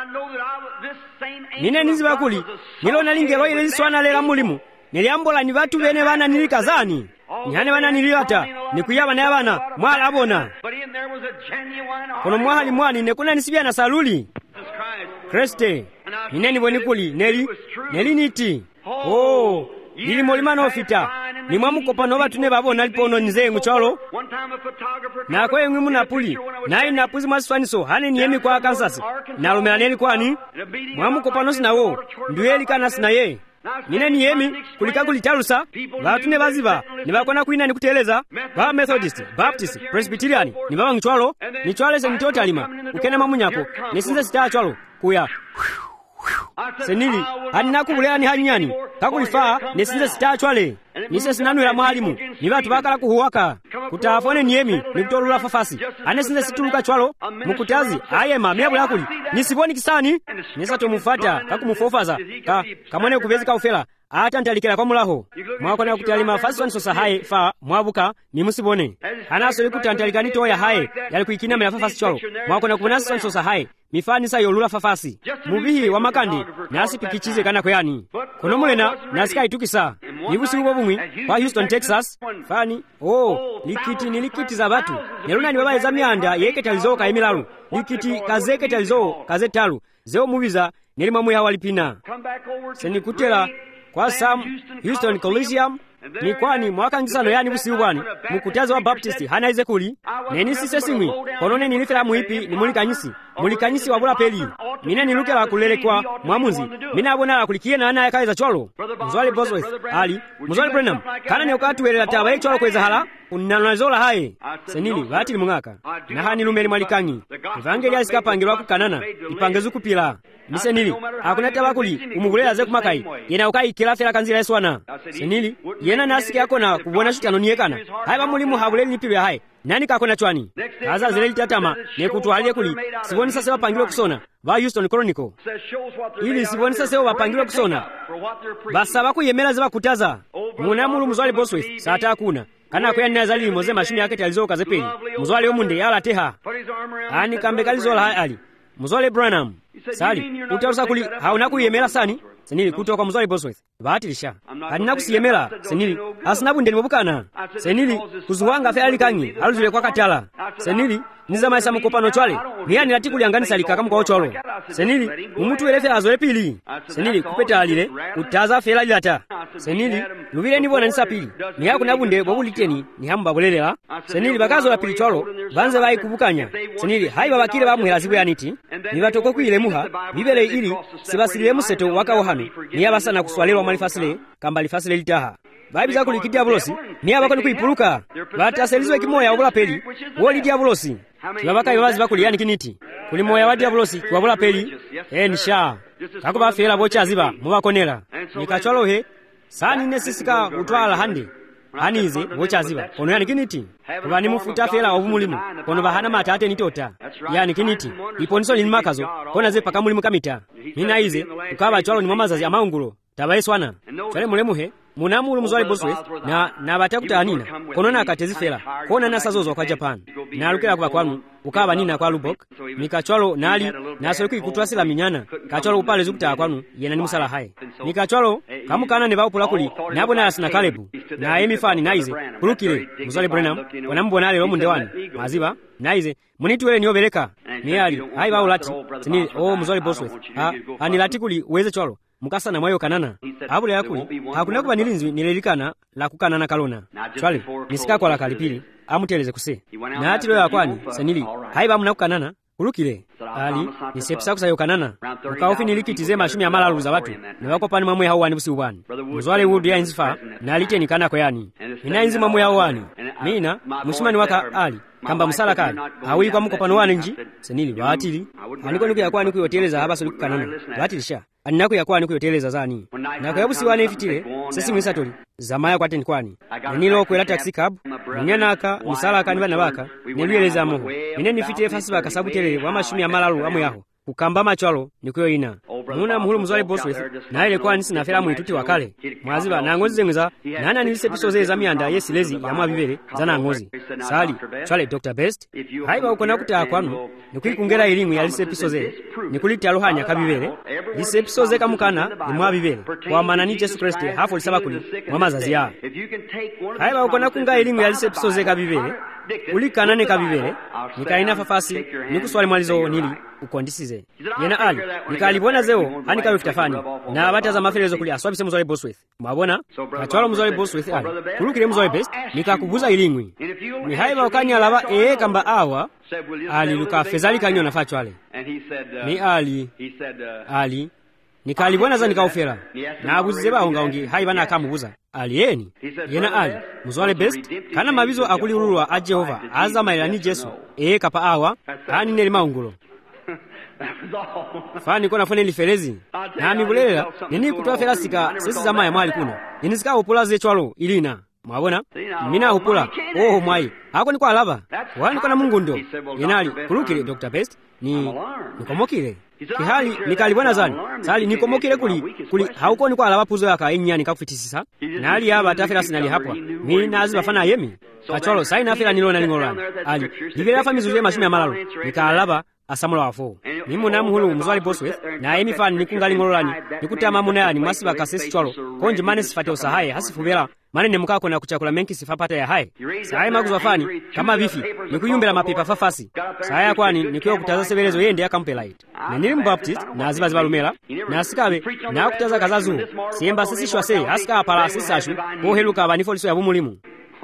nine niziba kuli nilona lingelo ile swana lela mulimu niliambola ni batu bene bana nilikazani nyane bana nililata nikuyaba na bana mwala abona kono mwali mwani nekuna nisibia na saluli Kriste nine niboni kuli neli niti oh nili molimano ofita ni mwamukopano batune babona lipono nze nguchalo na kwe ngwimu napuli na inapuzi masifaniso hane niyemi kwa Kansas na lumela neli kwani mwamukopano sinawo ndueli kana sinaye nine niyemi kulika kulitalusa vatu ne vaziva ni vakona kuina ni kuteleza va Methodist, Baptist, Presbyterian ni vava ngchwalo ni chwale se nitoti alima ukene mamunyako nisinze sita chwalo kuya senili hanina kubulea ni hanyani kakulifaa nisinze sita chwale nise sinanwela mwalimu ni vatu vakala kuhuwaka kutafone niyemi ni kutolula fafasi ane sinze situluka chwalo mukutazi ayema mebu yakuli nisiboni kisani nisa tumufata kakumufofaza kamone kuvezi kaufela ata ntalikela kwa mulaho mwakona kutalima fasi wansosa haye fa mwabuka mimusibone anaso likuta ntalikani toya haye yali kuikina mela fafasi chwalo mwakona kubunasi wansosa haye mifani sa yolula fafasi mubihi wa makandi nasi pikichize kana kweyani kono mulena nasika itukisa nibusi ubo bumwi kwa Houston, Texas fani likiti ni likiti za batu neluna ni baba za myanda yeketalizo ka emilalu likiti kazeketalizo kazetalu zeo mubiza nelima muya walipina senikutela kwa Sam Houston Coliseum ni kwani mwaka ngisano yani busiubwani mukutazi wa Baptist hana ize kuli neni sise simwi konone nilifela muipi ni mulikanyisi wabula peli mine nilukela kulele kwa mwamuzi mina abona la kulikie na ana yakaiza cholo mzwali Bosworth ali mzwali Brenham kana ne ukatuwelela taba ye cholo kweza hala unanazola haye senili vati limungaka na hani lumeli mwalikangi evangeli asikapangirwa kukanana ipangezu kupila misenili hakuna tabakuli umugulela ze kumakai yena ukai kila fela kanzira eswana senili yena nasiki yako na kubona shitano niyekana haiba mulimu habuleli nipibya haye nani kakona chwani kaza zile litatama ne kutwalie kuli siboni sasa wapangirwa kusona va Houston Chronicle ili siboni sasa wapangirwa kusona basaba kuyemela ziba kutaza munamulu mzwali Bosworth sata hakuna kana kwenda nazali moze mashini yake talizoka zepeli mzwali omunde yala teha ani kambe kalizola haye ali mzwali Branham sali utarusa kuli hauna kuyemela sani senili kutoka mzwali Bosworth batilisha hadina kusiyemela senili asinabu ndeni mobukana senili kuzuwanga fe alikanyi aluzule kwa katala senili niza maisa mkopano chwale niyani latikuli angani salika kama kwa chwalo senili umutu elefe azole pili senili kupeta alile utaza fela lilata senili lubile nibona nisapili ni haku nabunde wabuliteni ni hamu babulelela senili bakazo la pili chwalo banze bai kubukanya senili hai babakile bamuhela zibu ya niti ni batoko kuile muha bibele ili sibasilile museto waka ohanu ni abasana kuswalelwa malifasile kamba lifasile litaha Baibi za kulikiti diabolosi ni abako ni kuipuluka bataselizwe kimoya obula peli woli diabolosi tibabaka yobazi bakuli yani kiniti kuli moya wa diabolosi kwabula peli nisha kakuba fela bocha ziba mubakonela nikachwalohe sani nesisika utwala hande hanize bocha ziba kono yani kiniti kubani mufuta fela obumulimu kono bahana matate nitota yani kiniti iponiso ni makazo kona ze paka mulimu kamita ninaize ukaba chwalo ni mamazazi amaungulo tabaiswana chwale mulemuhe munamulu mzwali Bosworth na batakuta nina konona akatezi fela kona nasazozo kwa Japan na alukela kwa kwanu ukaba nina kwa Lubok nikachwalo nali nasoku ikutwasila minyana kachwalo upale zukuta kwanu yena ni musala hai nikachwalo kamukana ne baupula kuli nabo na asina Kalebu na emifani naize kulukile mzwali Branham wanambona lelo mundewani maziba naize munituwele niobeleka ni ali hai baulati tini mzwali Bosworth anilati kuli uweze chwalo mukasa na mwayo kanana abule yakuli hakuna kuba nilinzi nilelikana la kukanana kalona chwale nisika kwa la kalipili amuteleze kuse na ati lo yakwani senili haiba munakukanana ulukile ali nisepsa kusayo kanana ukaofi nilikitize mashimi amala za watu ni wako pani mamwe hawani busi ubani mzwale wood ya inzifa na liteni kana kwa yani ina inzi mamwe hawani mina mushimani waka ali kamba musala kali hawi kwa mukopano wane nji senili batili aliko nuku yakwani kuyoteleza haba soli kukanana batilisha anako yakwani kuyoteleza zani nako yabusi wane fitile sesi mwisatoli zamaya kwa teni kwani nilo kwela taxi cab nyanaka musala kani bana baka niliyeleza moho mineni fitile fasi baka sabutele wa mashumi ya malalu amu yaho kukamba machwalo nikuyo ina muna muhulu mzwali Bosworth na ile kwa nisi na fela mwituti wakale mwaziba na ngozi zengeza nana nilise pisoze za mianda yesi lezi ya mwabibele zana ngozi sali chwale Dr. Best haiba ukona kutaa kwanu nikukungela elimu ya lise pisoze nikuliti aluhanya kabibele lise pisoze kamukana ni mwabibele kwa manani Jesu Kristi hafo lisaba kuli mwamazazi ya haiba ukona kunga elimu ya lise pisoze kabibele ulikanane kabibele nikaina fafasi nikuswali mwalizo nili ukondisize yena ali nikalibona zeo anika yofitafani na bataza mafelezo kuli aswabise mzwali Bosworth mwabona kachwalo mzwali Bosworth ali kulukile mzwali Best nikakuguza ilingwi ni haiba ukanya lava kamba awa ali luka fezali kanyo nafachwale ni ali nikalibwana za nikaufera na abuzize baongaongi hai bana akamubuza aliyeni yena ali muzwale best kana mabizo akuliululwa a Jehova azamalira ni Yesu kapa awa ani neli maungulo fani kona fone lifelezi na mibulera nini kutwafera sika sisi zamaya mwali kuna nini sika upula zechwalo ilina mwabona mina upula mwai hako ni kwa laba wani kona Mungu ndo yenali kulukile Dr. Best nikomokile kihali nikalibwana zani sali nikomokile kuli hauko ni kwa laba puzo yaka enyani kakufitisisa nali aba atafera sinali hapwa mi nazi bafana yemi kacholo sai nafera nilona ningolani ali nivela famizu yema shumi ya malalo nikalaba asamula wafo nimuna muhulu muzwali Bosworth na emi fani nikungali ngololani nikutama munayani masiba kasesi cholo konje mane sifate usahaye hasifubela mane nemukako na kuchakula menki sifapata ya hai saye maguzwa fani kama vifi nikuyumbela mapepa fafasi saye kwani nikiwa kutaza sebelezo yende ya Campbellite na nili mbaptist na aziba zibalumela na asikabe na kutaza kazazu siemba sisi shwase asika apala sisashu boheluka abanifoliso ya bumulimu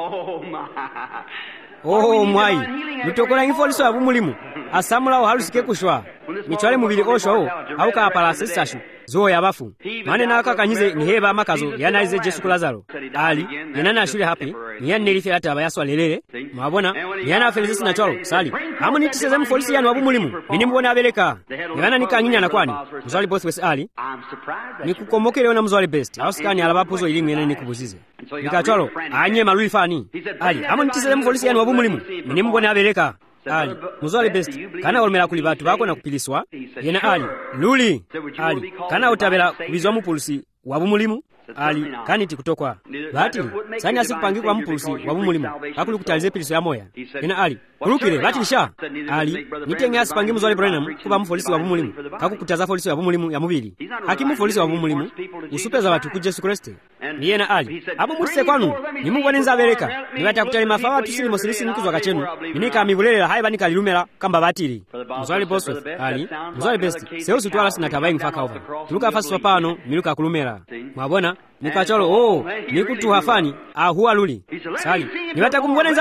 mwai nitokola infoliso ya bumulimu asamula halusike kushwa michwale mubili oshwa hauka apala sisashu zo ya bafu mane nakakanyize niheba makazo yanaize Jesu Lazaro ali yenana ashule hapi niyanne life ataba yaswa lelele mwabona yana felizisi na cholo sali amuni tiseze mfolisi yanu wabumulimu minimubona abeleka yana nikanginya na kwani muzwali Bosworth ali nikukomokele ona muzwali best ausikani alabapuzo ilimwe nene nikubuzize nikacholo anye maluli fani ali amuni tiseze mfolisi yanu wabumulimu minimubona abeleka ali muzwali best kana olmela kuli batu bako na kupiliswa yena ali luli ali kana utabela kubizwa mupulusi wabumulimu ali kaniti kutokwa bati sani asikupangikwa mupulusi wabumulimu akuli kutalize piliso ya moya yena ali kulukile bati nisha ali nitenge asipangi muzwali Branham kuba mfolisi wabumulimu kakukutaza folisi wabumulimu ya mubili hakimu folisi wabumulimu usupeza watu ku Yesu Kristo yena ali abo mutise kwanu nimubone nzabeleka nibata kutali mafawa tusili mosilisi nikuzwa kachenu ninika mibulela haiba nikalilumela kamba batili muzwali Bosworth ali muzwali best seusu twala sinatabai mfaka over tuluka fasi wapano miluka kulumela mwabona nikacholo nikutuhafani ahuwa luli sali nibata kumubona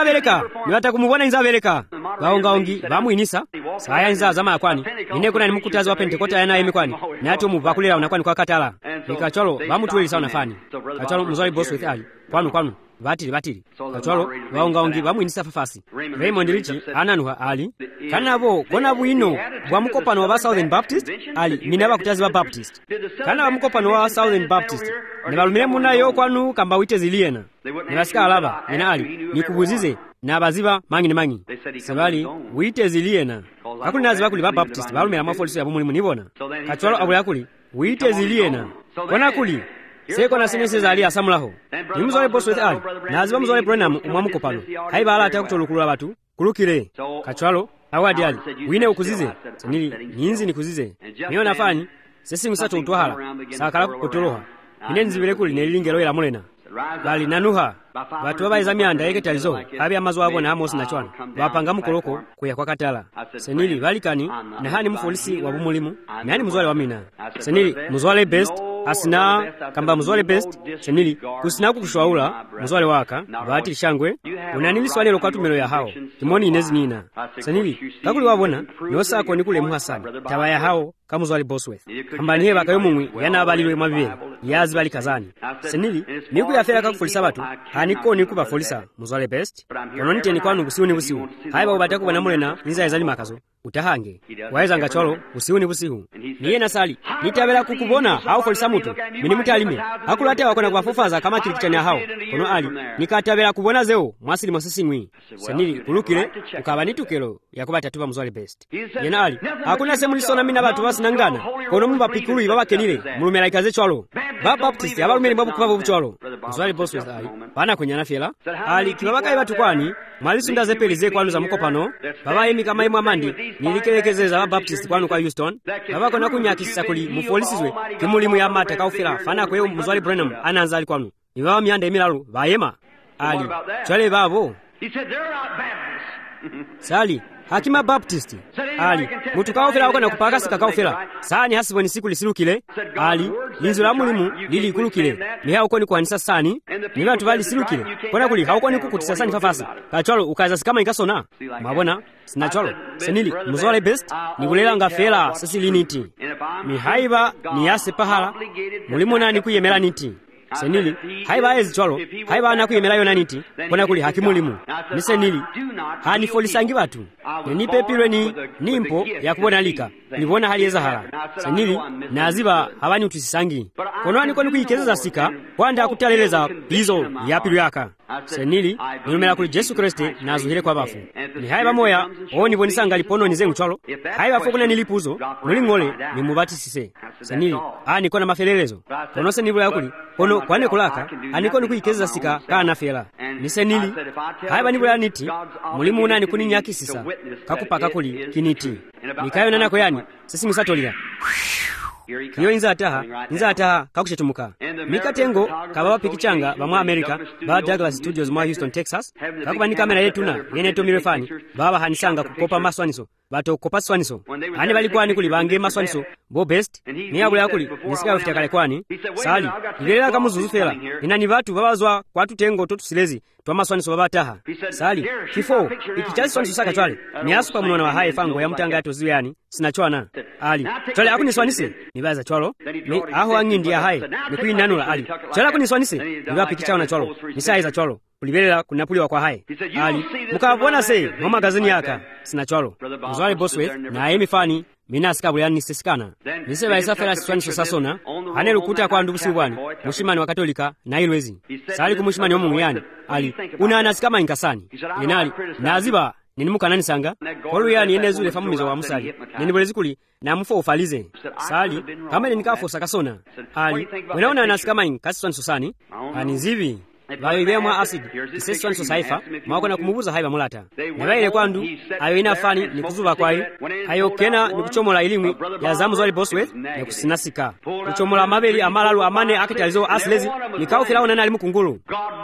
nzabeleka baongaongi bamuinisa saya nza zama yakwani nine kuna nimukutazi wa Pentekota yana emi kwani nati omubakulira unakwani kwa katala nikacholo bamutuwelisa unafani kacholo muzwali Bosworth ali kwanu batili kacholo baongaongi bamuinisa fafasi Raymond Richi ananuha ali kanabo kona buino bwa mukopano wa Southern Baptist ali minaba kutazi wa Baptist kana mukopano wa Southern Baptist nibalumire munayo kwanu kamba wite ziliena nibasika alaba ina ali nikubuzize na baziba mangi sabali wite ziliena akuli naziba kuli ba Baptist balumira mafolisi ya bumulimu nibona kacholo abula kuli wite ziliena kona kuli seko na sinese zali asamulaho nimuzole Bosworth ali naziba muzole Branham umwamukopano haiba ala atakutolukulula batu kulukire kachwalo awadi ali wine ukuzize nili nyinzi nikuzize niyo nafani sesi musato utwahala sakala kutoloha ine nzibire kuli nelingero ila mulena bali nanuha batu babaiza myanda yeketalizo abi amazo abo na Amos na chwana bapanga mukoloko kuya kwa katala senili balikani na hani mufolisi wa bumulimu nani muzwale wa mina senili muzwale best asina kamba muzwale best senili kusina kukushwaula muzwale waka bati shangwe unanili swali lokatumelo ya hao timoni inezi nina senili kakuli wabona nosako nikule muhasani tabaya hao kamuzwale Bosworth kamba nihe bakayo mumwi yana abalilwe mabibeli yazi bali kazani senili niku yafera kakufulisa batu haniko nikuba folisa muzwale best ononite ni kwanu busiuni busiu haiba ubataku bana mulena niza ezali makazo utahange waeza ngacholo busiuni busiu niye nasali nitabela kukubona hao folisa mutu mini mutalime hakulate wakona kwa fofaza kama kilikichani hao kono ali nikatabela kubona zeo mwasili mosisi ngwi senili kulukile ukaba nitukelo yakuba tatuba muzwale best yena ali hakuna semulisona mina batu basinangana kono mumba pikulu ibaba kenile mulumela ikaze chwalo ba Baptist abalumeli mbabu kubabu buchwalo muzwale Bosworth ali bana kunyana fiela ali kibabaka ibatu kwani malisunda zepelize kwanu za mukopano baba emi kama imwa mandi nilikerekezeza ba Baptist kwanu kwa Houston baba kona kunyakisa kuli mufolisizwe kimulimu ya mata kaufira fana kweyo muzwale Branham ananzali kwanu ibaba myanda emiralu bayema ali chwale babo sali Hakima Baptist ali mutukaofera okana kupaka sikakaofera sani hasiboni siku lisilukile ali linzo la mulimu lili ikulukile niha ukoni kuanisa sani niba tuvali silukile kona kuli haukoni kukutisa sani fafasa kacholo ukaza sikama inkasona mabona sinacholo senili muzole best nikulela nga fela sasiliniti mihaiba ni yase pahala mulimu nani kuyemela niti senili haiba ezi cholo haiba anakuyemela yona niti kona kuli hakimulimu ni senili hani folisangi batu nipe pilwe nimpo ya kubona lika nibona hali ezahala senili naziba habani utusisangi kono ani koni kuyikezeza sika wanda akutaleleza bizo ya pilu yaka senili nilumela kuli Jesu Kristo nazuhile kwa bafu ni haiba moya oni bonisanga lipono nizengu cholo haiba fokuna nilipuzo mulingole ni mubatisise senili ani kona mafelelezo kono senili yakuli kono kwane kulaka aniko nikuyikezeza sika kana fela ni senili haiba nibula niti mulimu unani kuninyakisisa kakupaka kuli kiniti nikayo nanako yani sisi musatolira kiyo inza ataha kakushetumuka mikatengo kababa pikichanga bamwa America ba Douglas Studios mwa Houston Texas kakuba ni kamera yetu na yeneto mirefani baba hanisanga kukopa maswaniso bato kopa swaniso ani balikuwa ni kuli bange maswaniso bo best ni abula yakuli nisika yofita kale kwani sali ilela kamuzuzu fela inani batu babazwa kwa tutengo totusilezi twa maswaniso babataha sali kifo ikichazi swaniso saka twale ni asupa mwana wa haye fango ya mtanga yato ziwani sinachwana ali twale akuni swanise nibaza cholo ni aho angindi ya haye ni kuinanula ali twale akuni swanise niba pikichao na cholo nisaiza cholo ulibelela kunapuliwa kwa haye ali mukabona se mu magazini yaka sinacholo mzwale Bosworth na emifani mina sikabulani nisesikana niseba isafela swaniso sasona hane lukuta kwa ndubusi bwani mushimani wa Katolika na ilwezi sali kumushimani wa munguyani ali unana sikama inkasani inali naziba ninimuka nani sanga kolu yani yenezule famumizo wa musali ninibulezi kuli na mufo ufalize sali kama nikafo sakasona ali unaona nasikama inkasani sosani ani zivi bawe mwa acid iseswan sosaifa mwako na kumubuza haiba mulata nabaile kwandu ayo inafani nikuzuba kwayo ayo kena nikuchomola ilimwi ya zamu zwali Bosworth nikusinasika kuchomola mabeli amalalu amane akitalizo asilezi nikaufila ona nali mukungulu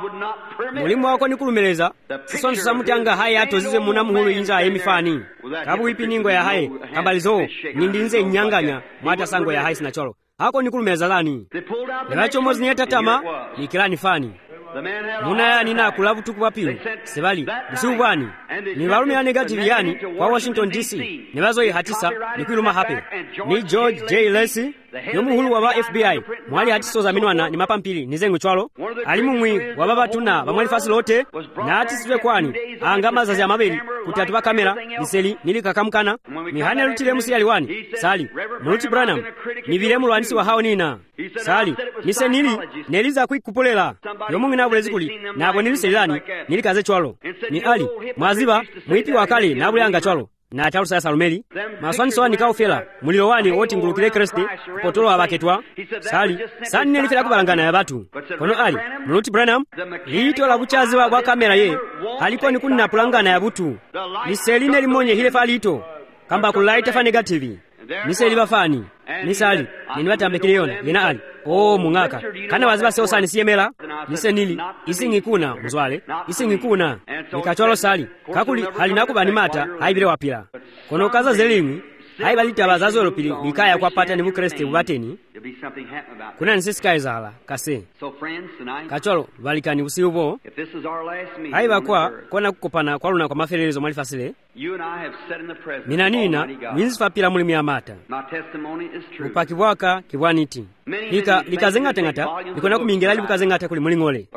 mulimu wako nikulumeleza siswan sosamutanga haye atozize muna muhulu inja emifani kabu ipi ningo ya haye kambalizo nindinze nyanganya mwata sango ya haye sinacholo hako nikulumeleza lani nilachomozi niyetatama nikilani fani muna yani na kulabu tukupa piu sebali usubwani ni barume ya negative yani kwa Washington DC ni bazo hatisa ni kuiluma hape ni George J. Lacey yomuhulu wa FBI mwali hatiso za minwana ni mapampili nizengu chwalo alimumwi wa baba tuna bamwali fasi lote na hatiswe kwani angama za mabeli kutatuba kamera niseli nilikakamkana ni hane lutile musi aliwani sali Muluti Branham ni vilemu lwanisi wa hao nina sali nise nili neliza kuikupolela yomungi na bulezi kuli na abo niliselani nilikaze chwalo ni ali mwaziba mwipi wakali na bulanga chwalo na chalu saya salumeli maswani sawa nikaufela mulilo wani woti ngulukile Kristi kupotolo abaketwa sali nilifela kubalangana ya batu kono ali Muluti Branham lito la buchazi wa kamera ye aliko ni kunina pulangana ya butu niseline limonye hile falito kamba kulaita fa negative niseli bafani nisali ninibatambekileyona yena ali mungaka kana waziba seosani siyemela nisenili isingikuna mzwale isingikuna nikacholo sali kakuli halinakubani mata haibire wapila kono kaza zelimi haibalita bazazolo pili nikaya kwa pata ni mukreste bubateni kuna nisisikaizala kase kacholo valikani usiubo haiba kwa kona kukopana kwa luna kwa maferelezo malifasile minanina winzifapila mulimi ya mata upakibwaka kibwaniti likazengatengata likona kumingela libukazengata kuli mulingole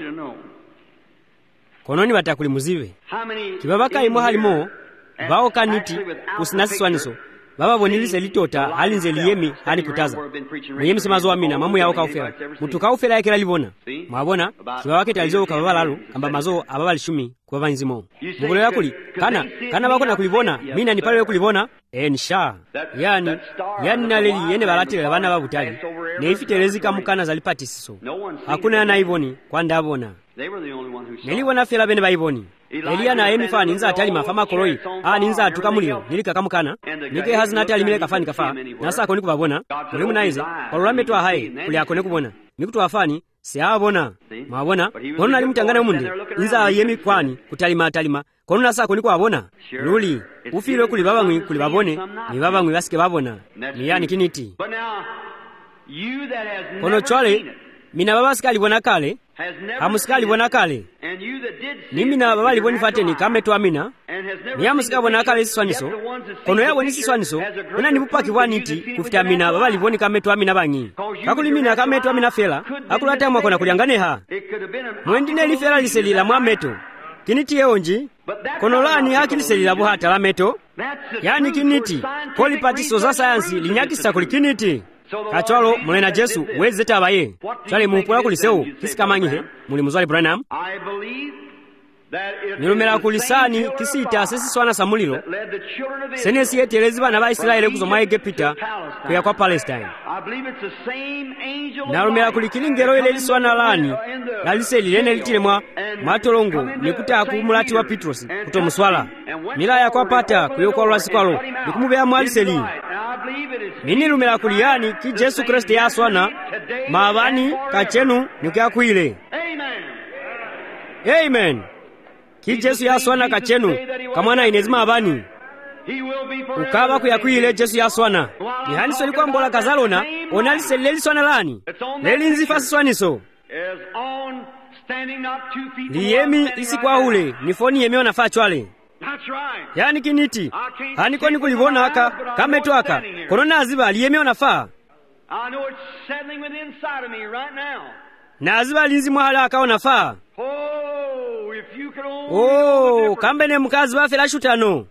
kononi batakuli muzive kibabaka imo halimo bao kaniti kusinasiswaniso baba bonilise litota halinze liyemi hani kutaza muyemi semazo amina mamu yao kaufela mutu kaufela yakela libona mwabona kibabake talizo kababa lalu kamba mazo ababa lishumi kwa vanzimo mugolo yakuli kana bako na kulibona mina ni pale kulibona nsha yani naleli yene balatile bana babutali ne ifitelezi kamukana zalipatisiso hakuna na ivoni kwa ndabona neliwana fela bene baiboni Elia na emifani nza atali mafama koroi ninza tukamulio nilikakamukana nike hazina atali mile kafani kafa nasa akoni kubabona mulimu naize olulambe twa haye kuli akone kubona mikutu afani siabona mwabona kono nali mtangana munde inza yemi kwani kutalima kono nasako niko abona luli ufile kuli babamwi kuli babone ni babamwi basike babona ni yani kiniti kono chwale mina baba sikali bona kale hamusikali bona kale nimina baba liboni fateni kame to amina ni amusika bona kale siswaniso kono yabo ni siswaniso kuna ni bupaki bwaniti kufita mina baba liboni kame to amina bangi kakuli mina kame to amina fela akulata mwa kona kulyangane ha mwendine li fela liselila mwa meto kiniti yeonji kono lani hakiliselila buhata la meto yani kiniti koli patiso za sayansi linyakisa kuli kiniti kachwalo mulena Jesu weze tabaye chale mupola kuliseo kisikamanyihe muli muzali Branham nilumela kulisani kisita sesiswana samulilo senesi yetelezi bana ba Israeli kuzoma Egipta kuya kwa Palestine nalumela kulikilingero ile liswana lani laliseli lene litiremwa matolongo nikuta kumulati wa Petros kutomuswala mila ya kwa pata kuyo kwa lwasikwalo nikumubea mwaliseli minilumela kuliyani ki Jesu Kristo yaswana mabani kachenu nikyakwile amen ki Jesu yaswana kachenu kamwana inezima abani ukaba kuyakwile Jesu yaswana ni haniso likuwa mbola kazalona onalise leliswana lani lelinzi fasiswaniso liyemi isi kwa ule nifoni yemeona fachwale yani kiniti haniko nikulivona haka kametu haka korona aziba liyemeona faa na aziba linzi mwahala haka faa kambe ne mkazi wa fela shutano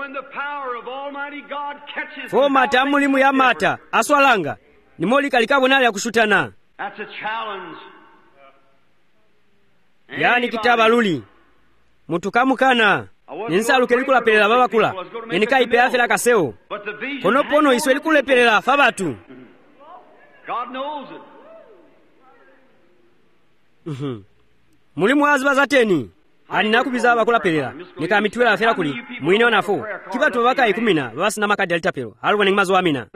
fo mata mulimu ya mata aswalanga nimoli kalikabo nali ya kushutana yani kitaba luli mutukamukana ninsaluke likula pelela baba kula enika ipe afela kaseo kono pono iswe likule pelela fabatu mulimu aziba zateni anina kubiza abakula pelela nika mitwela afela kuli mwine onafo kibatu baka 10 basi na makadi alitapelo alubone ngimazo amina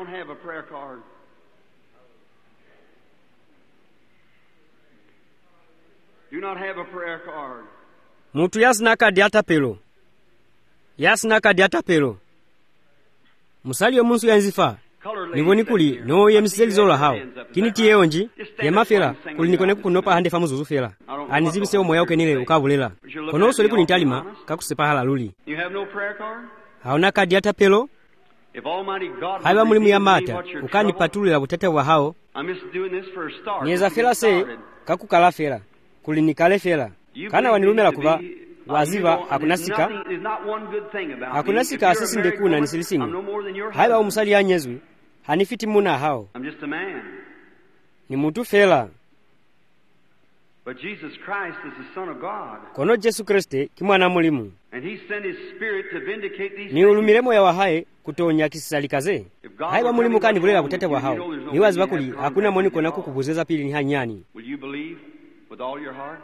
do not have a prayer card. Mutu yasina kadi atapelo. Yasina kadi atapelo. Musali yomunsu yanzifa. Niboni kuli no yemiseli zola hao. Kiniti yeonji yemafela kuli nikone kunopa hande famuzuzu fela. Anizibise omoya ukenile ukabulela. Kono usoli kuli ntalima kakusepa halaluli. You have no prayer card? Haona kadi atapelo. If Almighty God haiba mulimu ya mata ukani patulila butete wa hao. I'm just doing this for a start. Nyeza fela se kakukala fela. Kuli nikale fela. Kana wanilumela kuba waziva hakunasika hakunasika asisi ndekuna nisilisingi haiba umusali ya nyezwi hanifiti muna hao ni mutu fela but Jesus Christ is the Son of God kono Jesu Kriste kimwana mulimu and he sent his spirit to vindicate these ni ulumilemo ya wahaye kutonya kisalikaze haiba mulimu kandi bulela butete wa hao ni waziva kuli hakuna moni kona kukubuzeza pili ni hanyani will you believe with all your heart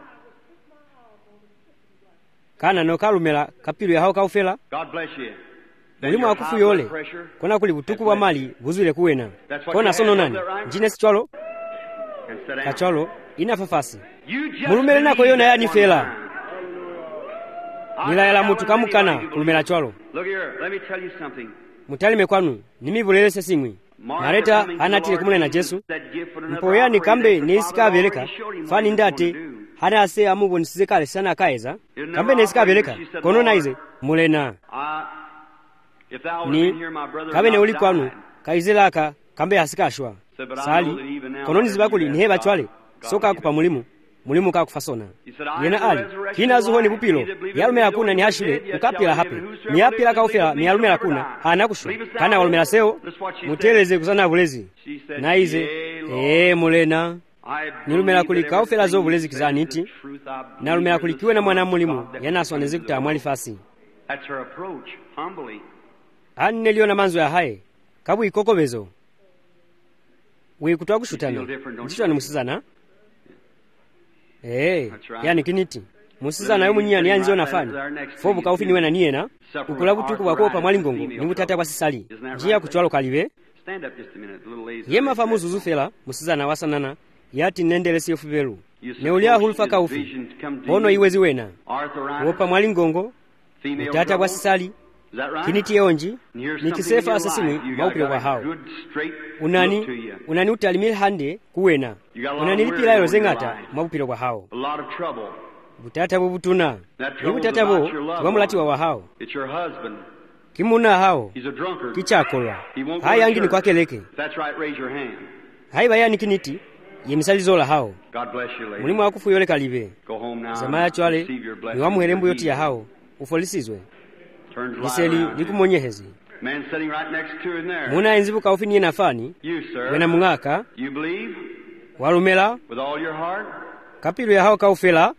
kana no kalumela kapilu ya hao kaufela God bless you mulimu akufu yole kona kuli butuku wa mali buzule kuwena kona sono nani njine sichwalo kachwalo inafafasi mulumele nako yona ya nifela nila yala mutu kamukana kulumela chwalo look here let me tell you something mutalime kwanu nimibulelese singwi nareta anatile kumune na Jesu mpoyani kambe nesika beleka fani ndate hana ase amubonisize kale sana kaeza kambe nesika beleka kono naize mulena ni kabe ne uli kwanu kaizelaka kambe asikashwa sali kono nizibakuli ni heba chwale soka kupa mulimu ka kufasona yena ali kina zuhoni bupilo yalume hakuna ni hashile ukapila hape ni yapila kaufila ni yalume hakuna hana kushu kana walumela seo muteleze kuzana bulezi naize mulena nilumela kuli kaufila zo bulezi kizaniti nalumela kulikiwe na mwana mulimu yana aswaneze kutamwali fasi that's her approach humbly anne liona manzo ya haye kabu ikokobezo we kutwa kushutana ndicho ni musizana yani kiniti musizana yo munyani yanzo nafani fobu kaufi niwe na niena ukulabu tuku wakopa mwali ngongo nimutata kwa sisali njia kuchwalo kalibe yema famu zuzufela musizana wasanana yati nendele siyofuvelu neulia hulfa kaufi bono iwezi wena wopa mwali ngongo utata bwa sisali kiniti yeonji nikisefa asasini maupilo kwa hao unani utalimile hande kuwena unanilipila ilo zengata maupilo kwa hao butata bo butuna ni butata bo wamulatiwa wa hao kimuna hao kichakolwa haya yangi ni kwake leke hai bayani kiniti yemisalizola hao mulimu akufu yole kalibe zamaya chwale ni wamuhelembu yoti ya hao ufolisizwe liseli likumonyehezi muna enzibu kaufi niye nafani wena mungaka walumela kapilu ya hao kaufela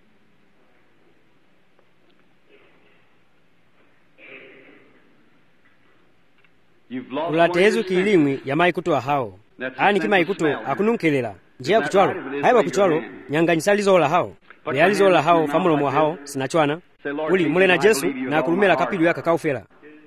ulatehezu kiilimwi ya maikuto hao ani kimaikuto akununkelela njia kuchwalo haiwa kuchwalo nyanganyisalizola hao lealizola hao famulomo hao sinachwana uli mule na Jesu na kulumela kapilu ya kakaufela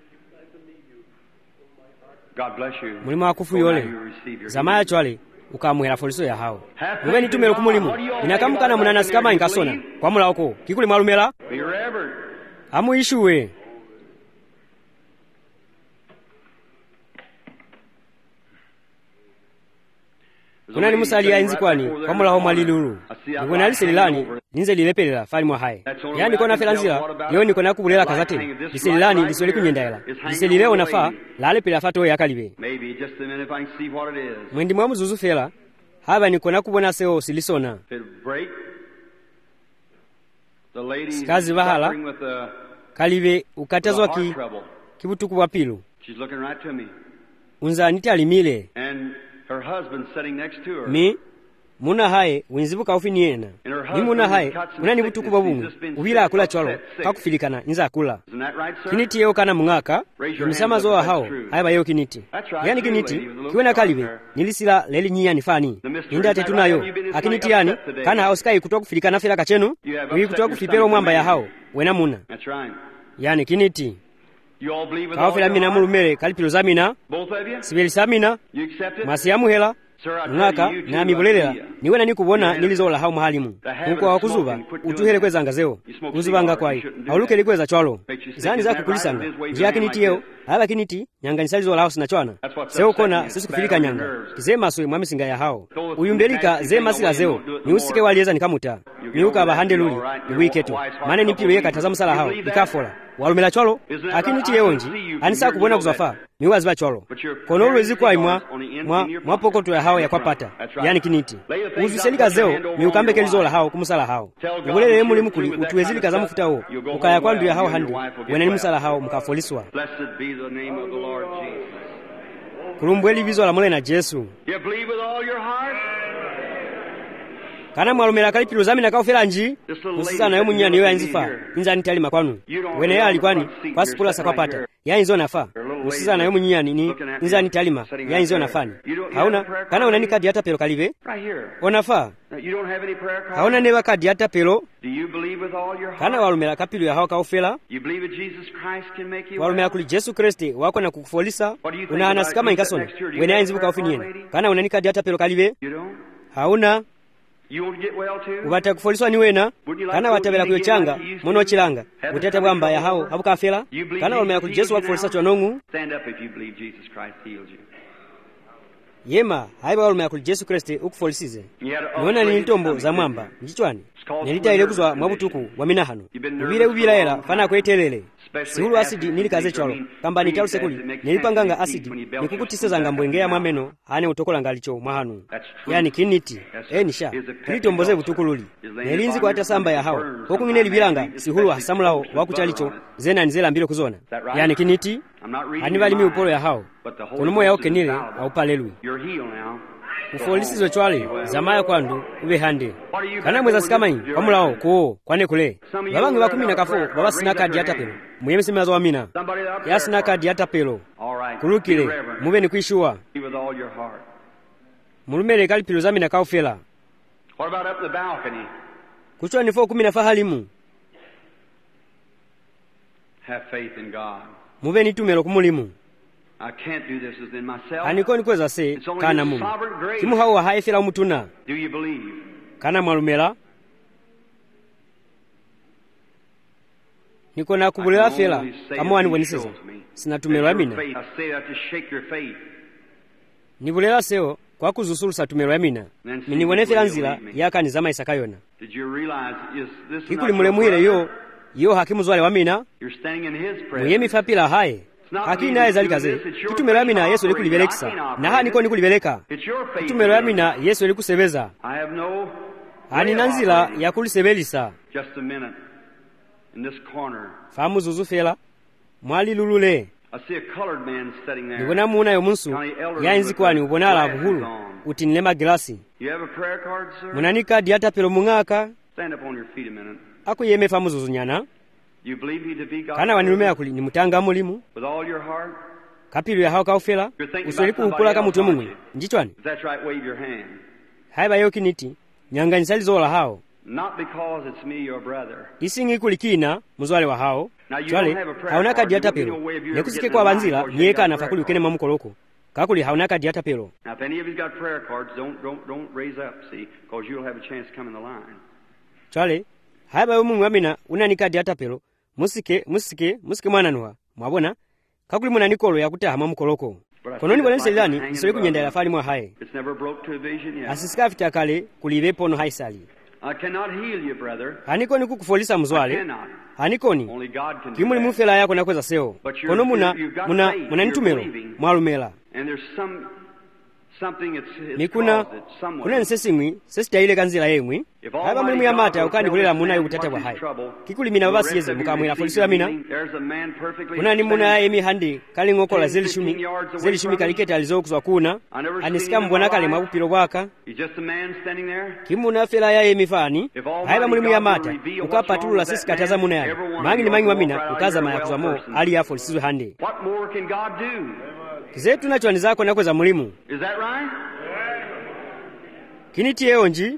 mulimu akufu yole zamaya chwale ukamuhela foliso ya hao mubeni tumelo kumulimu inakamukana munanasi kama inkasona kwa mula oko kikuli mwalumela amuishuwe kunani musali ya inzi kwani kwa mula ho mwalilulu nikona liselilani ninze lilepelela fali mwa hae yani kona felanzila leo nikona kubulela kazateni liselilani lisoli kunyendaela liselileo nafa lalepela fato ya kalibe mwendi mwa muzuzu fela haba nikona kubona seo silisona sikazi bahala kalibe ukatazwa kibutuku wa pilu unza nitalimile her husband sitting next to her. Mi muna hae winzibu kaufi yena ni muna hae unani butuku babungu ubila akula chwalo kakufilikana inza akula kiniti yeo kana mungaka yomisama zoa hao haiba yeo kiniti yani kiniti kiwena kalibe nilisila leli nyiya nifani inda tetunayo akiniti yani kana hao skai kutoa kufilikana fela kachenu wii kutoa kufipelo mwamba ya hao wena muna yani kiniti kaufila mina mulumele kalipilo zamina sibeli samina masiamu hela ngaka na mibolelela niwena nikubona nilizola hao mahalimu nkuko wakuzuba utuhere kweza ngazeo uzubanga kwai auluke likweza chwalo zani za kukulisanga njia kinitiyeo hala kiniti nyanga nisalizola hao sinachwana seo kona sisi kufilika nyanga kizema swe mwamisinga ya hao uyumbelika ze masila zeo ni usike walieza nikamuta niuka bahande luli ni wiketu mane nipilo yeka tazamu sala hao ikafola walumela chwalo akiniti yeonji anisa kubona kuzafa niwaziba chwalo kono ulwezi kwa mwa pokoto ya hao ya kwapata yani kiniti uzuselika zeo ni ukambeke lizola hao kumusala hao nibulele muli mukuli utuwezilika za mufuta ho ukaya kwandu ya hao handi wena ni musala hao mukafoliswa kulumbweli bizo la mule na Jesu kana mwalumela kalipilo zamina kaufela nji musisana yo munyani yo yanzifa inza nitali makwanu wene ya alikwani pasipula sakwapata yanzo nafa musisana yo munyani ni inza nitalima yanzo nafani hauna kana unani kadi hata pelo kalive onafa hauna neba kadi hata pelo kana walumela kapilo ya hao kaufela walumela kuli Jesu Kristi wako na kukufolisa unaanasi kama inkasona wene yanzibu kaufiniena kana unani kadi hata pelo kalive hauna ubata kufoliswa ni wena kana watabela kuyochanga mono chilanga utete bwamba ya hao habukafela kana walumela kuli Jesu wakufolisa chonongu yema haiba walumela kuli Jesu Kristi ukufolisize niwena ni ntombo za mwamba njichwani nilita ile kuzwa mwabutuku wa minahano ubile era fana kwetelele sihulu asidi nilikaze chwalo kamba nitalu sekuli nilipanganga asidi nikukutiseza ngambwengea mwameno hane utokola ngalicho mwahanu yani kiniti enisha kilitomboze butukululi nelinzi kwa hata samba ya hao huku ngine libilanga sihulu hasamulao wakuchalicho zena nzela mbilo kuzona yani kiniti hanibali mi upolo ya hao konumo ya okenile aupalelui ufolisizo chwale zamaya kwandu ube hande kana mweza sikamai kwa mulao koo kwane kule babangi wa 10 na kafo baba sina kadi hata pelo muyeme simazo amina ya sina kadi hata pelo kulukile mube ni kuishua mulumele kalipilo zamina kaufela kuchwa nifo 10 na fahalimu have faith in God mube ni tumelo kumulimu I can't do this within myself. Anikoni kweza se kana mumu. Kimu hawa haifela umutuna. Do you believe? Kana mwalumela. Niko na kubulera fela kama wani wenisiza. Sinatumelo amina. I say that to shake your faith. Nibulera seo kwa kuzusulusa tumelo amina. Miniwone fela nzila yaka nizama isakayona. Did you realize this Kikuli mulemuhile yo hakimu zwale wamina. You're standing in his presence. Muyemi fapila hae. Hakini naye zalikaze. Kitumelo amina Yesu likulibelekisa. Na haa niko nikulibeleka. Kitumelo amina Yesu likusebeza. I have no Hani nanzila ya kulisebelisa. just a minute in this corner. Famu zuzu fela. Mwali lulule. I see a colored man sitting there. Nibona muna yomunsu. Ya inzi kwani ubonala abuhulu. Utinilema glasi. You have a prayer card, sir? Munanika diata pelo mungaka. Stand up on your feet a minute. Ako yeme famu zuzu nyana. You believe me to be God? Kana wanilumea kuli ni mutanga mulimu. With all your heart? Kapilu ya hao kaufela. Usoliku upula kama mtu mumwe. Njichwani. If that's right, wave your hand. Haiba yoki niti. Nyanga nisali zola hao. Not because it's me, your brother. Isingi kulikina muzwale wa hao. Chwale hauna kadi hata pelo. Nekusike kwa banzila nieka na fakuli ukene mamukoloko. Kakuli hauna kadi hata pelo. Now if any of you's got prayer cards, don't raise up, see, because you'll have a chance to come in the line. Chwale haiba yo mungu amina unani kadi hata pelo. Musike mwana nuha. Mwabona kakuli muna nikolo ya kutaha mamukoloko. Kononi walense lani isole kunyenda ya fali mwa hae. It's never broke to a vision yet. Asisika fita kale kulivepo no haisali. I cannot heal you, brother. Hanikoni kukufolisa mzwale. Hanikoni. Only God can do Kimuli that. mufela yako nakweza seo. Kono muna nitumelo. Mwalumela. And there's something it's Mikuna caused it somewhere. kuna nsesimwi sesita ile kanzila yemwi. Haba mulimu ya mata ukani kulela muna yutata wa hai. Kikuli mina wabasi yeze mukamwela folisi wa mina. There's a man perfectly Kuna ni muna emi handi kali ngokola zeli shumi kaliketa alizokuzwa kuna. Anisika mbwana kale mabupiro waka. He's just a man standing there. Kimuna fela ya emi fani. Haba mulimu ya mata ukapatulula sisi kataza muna ya. Mangi ni mangi wa mina ukaza maya kuzwamo ali ya folisi wa handi. What more can God do? Kizetu na chwani zako na kweza mulimu. Is that right? Kiniti yeo nji.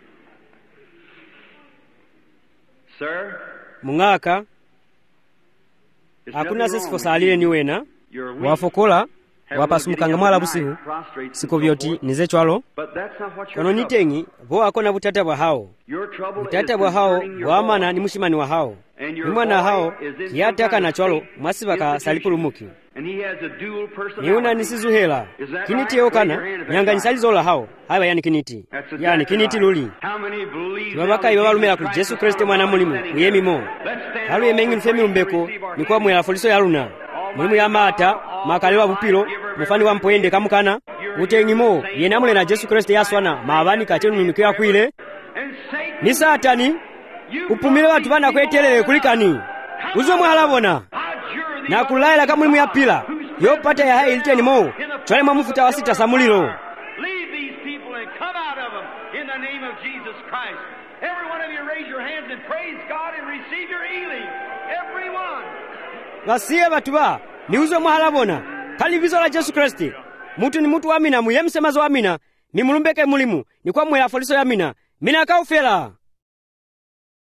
Sir? Mungaka. Hakuna sisi fosalile niwena. Wafokola. Wapasumukanga mwala busihu. Siko vyoti nize chwalo. Kono nitengi. Bo akona butata wa hao. Butata wa hao. Wamana ni mushimani wa hao. Nimwana hao. Yataka na chwalo. Masibaka salipulu muki. Niuna nisizuhela. Kiniti yeo kana. Nyanga nisalizola hao. Haiba yani kiniti. Yani kiniti luli. Kibabaka iwabalumela kuli Jesu Kristo mwana mulimu. Uyemi mo. Halu yemengi nfemi umbeko. Nikuwa mwela foliso ya luna. Mulimu ya mata. Makalewa bupilo. Mufani wa mpoende kamukana. Utengi mo. Yenamule na Jesu Kristo yaswana. Maabani kachenu nunukia kuile. Ni satani. Upumile watu bana kwetelele kulikani. Uzwe mwahalabona. Na kulaila kama mulimu ya pila. Yopata ya hai ilite ni mo. Chwale mamufuta wa sita samulilo. Leave these people and come out of them in the name of Jesus Christ. Every one of you raise your hands and praise God and receive your healing. Everyone. Wasiye batuba. Ni uzwe mwahalabona. Kalivizo la Jesu Kristi. Mutu ni mutu wa mina. Muyemsemazo wa mina. Ni mulumbeke mulimu. Ni kwa mwela foliso ya mina. Mina kaufela.